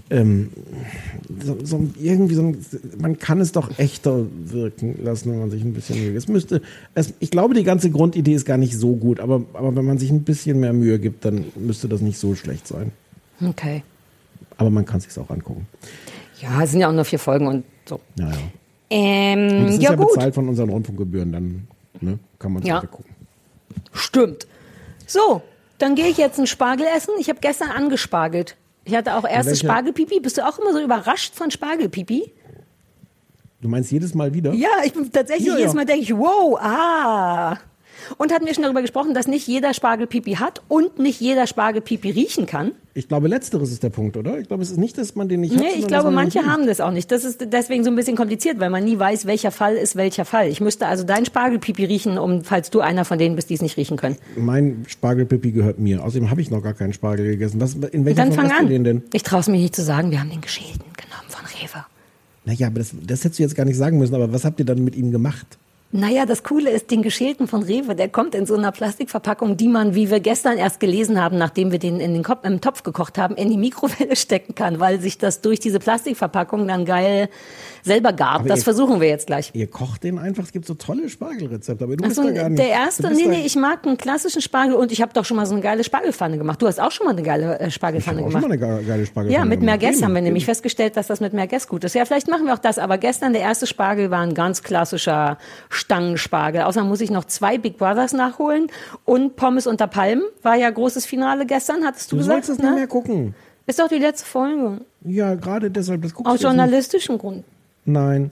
man kann es doch echter wirken lassen, wenn man sich ein bisschen Mühe gibt. Ich glaube, die ganze Grundidee ist gar nicht so gut, aber wenn man sich ein bisschen mehr Mühe gibt, dann müsste das nicht so schlecht sein. Okay. Aber man kann es sich auch angucken. Ja, es sind ja auch nur 4 Folgen und so. Ja. Und das ist ja gut. bezahlt von unseren Rundfunkgebühren, dann kann man es weiter gucken. Stimmt. So, dann gehe ich jetzt einen Spargel essen. Ich habe gestern angespargelt. Ich hatte auch erstes Spargelpipi. Bist du auch immer so überrascht von Spargelpipi? Du meinst jedes Mal wieder? Ja, ich bin tatsächlich jedes Mal denke ich, wow, Und hatten wir schon darüber gesprochen, dass nicht jeder Spargel Pipi hat und nicht jeder Spargel Pipi riechen kann? Ich glaube, letzteres ist der Punkt, oder? Ich glaube, es ist nicht, dass man den nicht hat. Nee, ich glaube, manche haben das auch nicht. Das ist deswegen so ein bisschen kompliziert, weil man nie weiß, welcher Fall ist welcher Fall. Ich müsste also dein Spargel Pipi riechen, falls du einer von denen bist, die es nicht riechen können. Mein Spargel Pipi gehört mir. Außerdem habe ich noch gar keinen Spargel gegessen. In welcher Form hast du den denn? Ich traue es mir nicht zu sagen, wir haben den geschälten genommen von Rewe. Naja, aber das hättest du jetzt gar nicht sagen müssen. Aber was habt ihr dann mit ihm gemacht? Naja, das Coole ist, den geschälten von Rewe, der kommt in so einer Plastikverpackung, die man, wie wir gestern erst gelesen haben, nachdem wir den im Topf gekocht haben, in die Mikrowelle stecken kann, weil sich das durch diese Plastikverpackung dann geil selber gart. Aber das versuchen wir jetzt gleich. Ihr kocht den einfach, es gibt so tolle Spargelrezepte, aber du bist da gar nicht. Der erste, ich mag einen klassischen Spargel und ich habe doch schon mal so eine geile Spargelpfanne gemacht. Du hast auch schon mal eine geile Spargelpfanne gemacht. Ich habe auch schon mal eine geile Spargelpfanne gemacht. Ja, mit Merguez haben wir nämlich eben festgestellt, dass das mit Merguez gut ist. Ja, vielleicht machen wir auch das, aber gestern der erste Spargel war ein ganz klassischer Stangenspargel. Außerdem muss ich noch 2 Big Brothers nachholen und Pommes unter Palmen. War ja großes Finale gestern, hattest du gesagt. Du sollst das nicht mehr gucken. Ist doch die letzte Folge. Ja, gerade deshalb, das guckst du aus journalistischem Grund. Nein.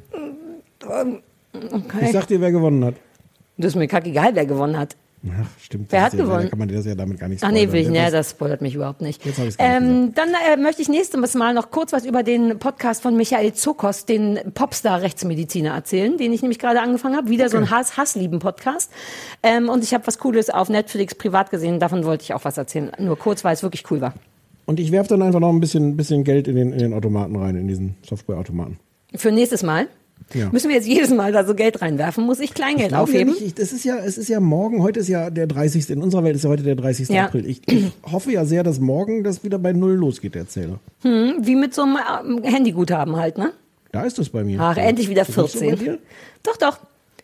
Okay. Ich sag dir, wer gewonnen hat. Das ist mir kackegal, wer gewonnen hat. Ach, stimmt. Wer hat gewonnen? Da kann man das ja damit gar nicht spoilern. Das spoilert mich überhaupt nicht. Jetzt habe ich es gar nicht Dann möchte ich nächstes Mal noch kurz was über den Podcast von Michael Zokos, den Popstar-Rechtsmediziner, erzählen, den ich nämlich gerade angefangen habe. Wieder so ein Hasslieben-Podcast. Und ich habe was Cooles auf Netflix privat gesehen. Davon wollte ich auch was erzählen. Nur kurz, weil es wirklich cool war. Und ich werfe dann einfach noch ein bisschen Geld in den Automaten rein, in diesen Softwareautomaten. Für nächstes Mal? Ja. Müssen wir jetzt jedes Mal da so Geld reinwerfen? Muss ich Kleingeld aufheben? Ja, es ist ja morgen, heute ist ja der 30. In unserer Welt ist ja heute der 30. April. Ich hoffe ja sehr, dass morgen das wieder bei 0 losgeht, der Zähler. Wie mit so einem Handyguthaben halt, ne? Da ist es bei mir. Ach, endlich wieder 14. So doch.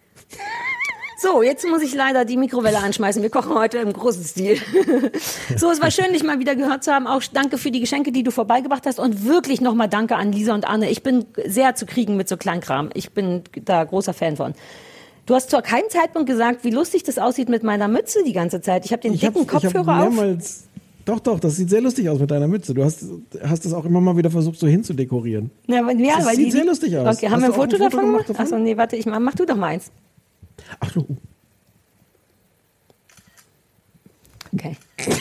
So, jetzt muss ich leider die Mikrowelle anschmeißen. Wir kochen heute im großen Stil. So, es war schön, dich mal wieder gehört zu haben. Auch danke für die Geschenke, die du vorbeigebracht hast. Und wirklich nochmal danke an Lisa und Anne. Ich bin sehr zu kriegen mit so Kleinkram. Ich bin da großer Fan von. Du hast zu keinem Zeitpunkt gesagt, wie lustig das aussieht mit meiner Mütze die ganze Zeit. Ich habe den dicken Kopfhörer auf. Doch, das sieht sehr lustig aus mit deiner Mütze. Du hast das auch immer mal wieder versucht, so hinzudekorieren. Ja, das sieht sehr lustig aus. Okay, haben wir ein Foto davon gemacht? Achso, nee, warte, mach du doch mal eins. Ach du. Okay.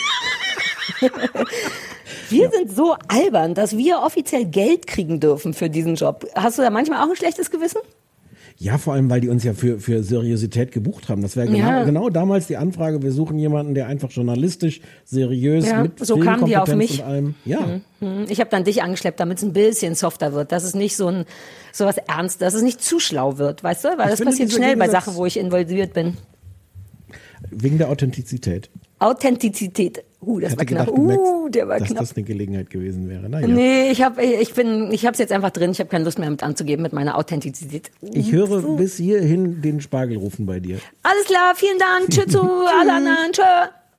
Wir sind so albern, dass wir offiziell Geld kriegen dürfen für diesen Job. Hast du da manchmal auch ein schlechtes Gewissen? Ja, vor allem, weil die uns ja für Seriosität gebucht haben. Das wäre genau damals die Anfrage, wir suchen jemanden, der einfach journalistisch, seriös, mit so kamen die auf mich. Und allem. Ja. Ich habe dann dich angeschleppt, damit es ein bisschen softer wird, dass es nicht so was Ernst, dass es nicht zu schlau wird, weißt du? Weil das passiert schnell bei Sachen, wo ich involviert bin. Wegen der Authentizität. Das war knapp. Der war dass knapp. Das eine Gelegenheit gewesen wäre. Naja. Nee, ich hab's jetzt einfach drin. Ich habe keine Lust mehr mit anzugeben mit meiner Authentizität. Ich höre bis hierhin den Spargel rufen bei dir. Alles klar, vielen Dank. Tschüss zu alle anderen. Tschö.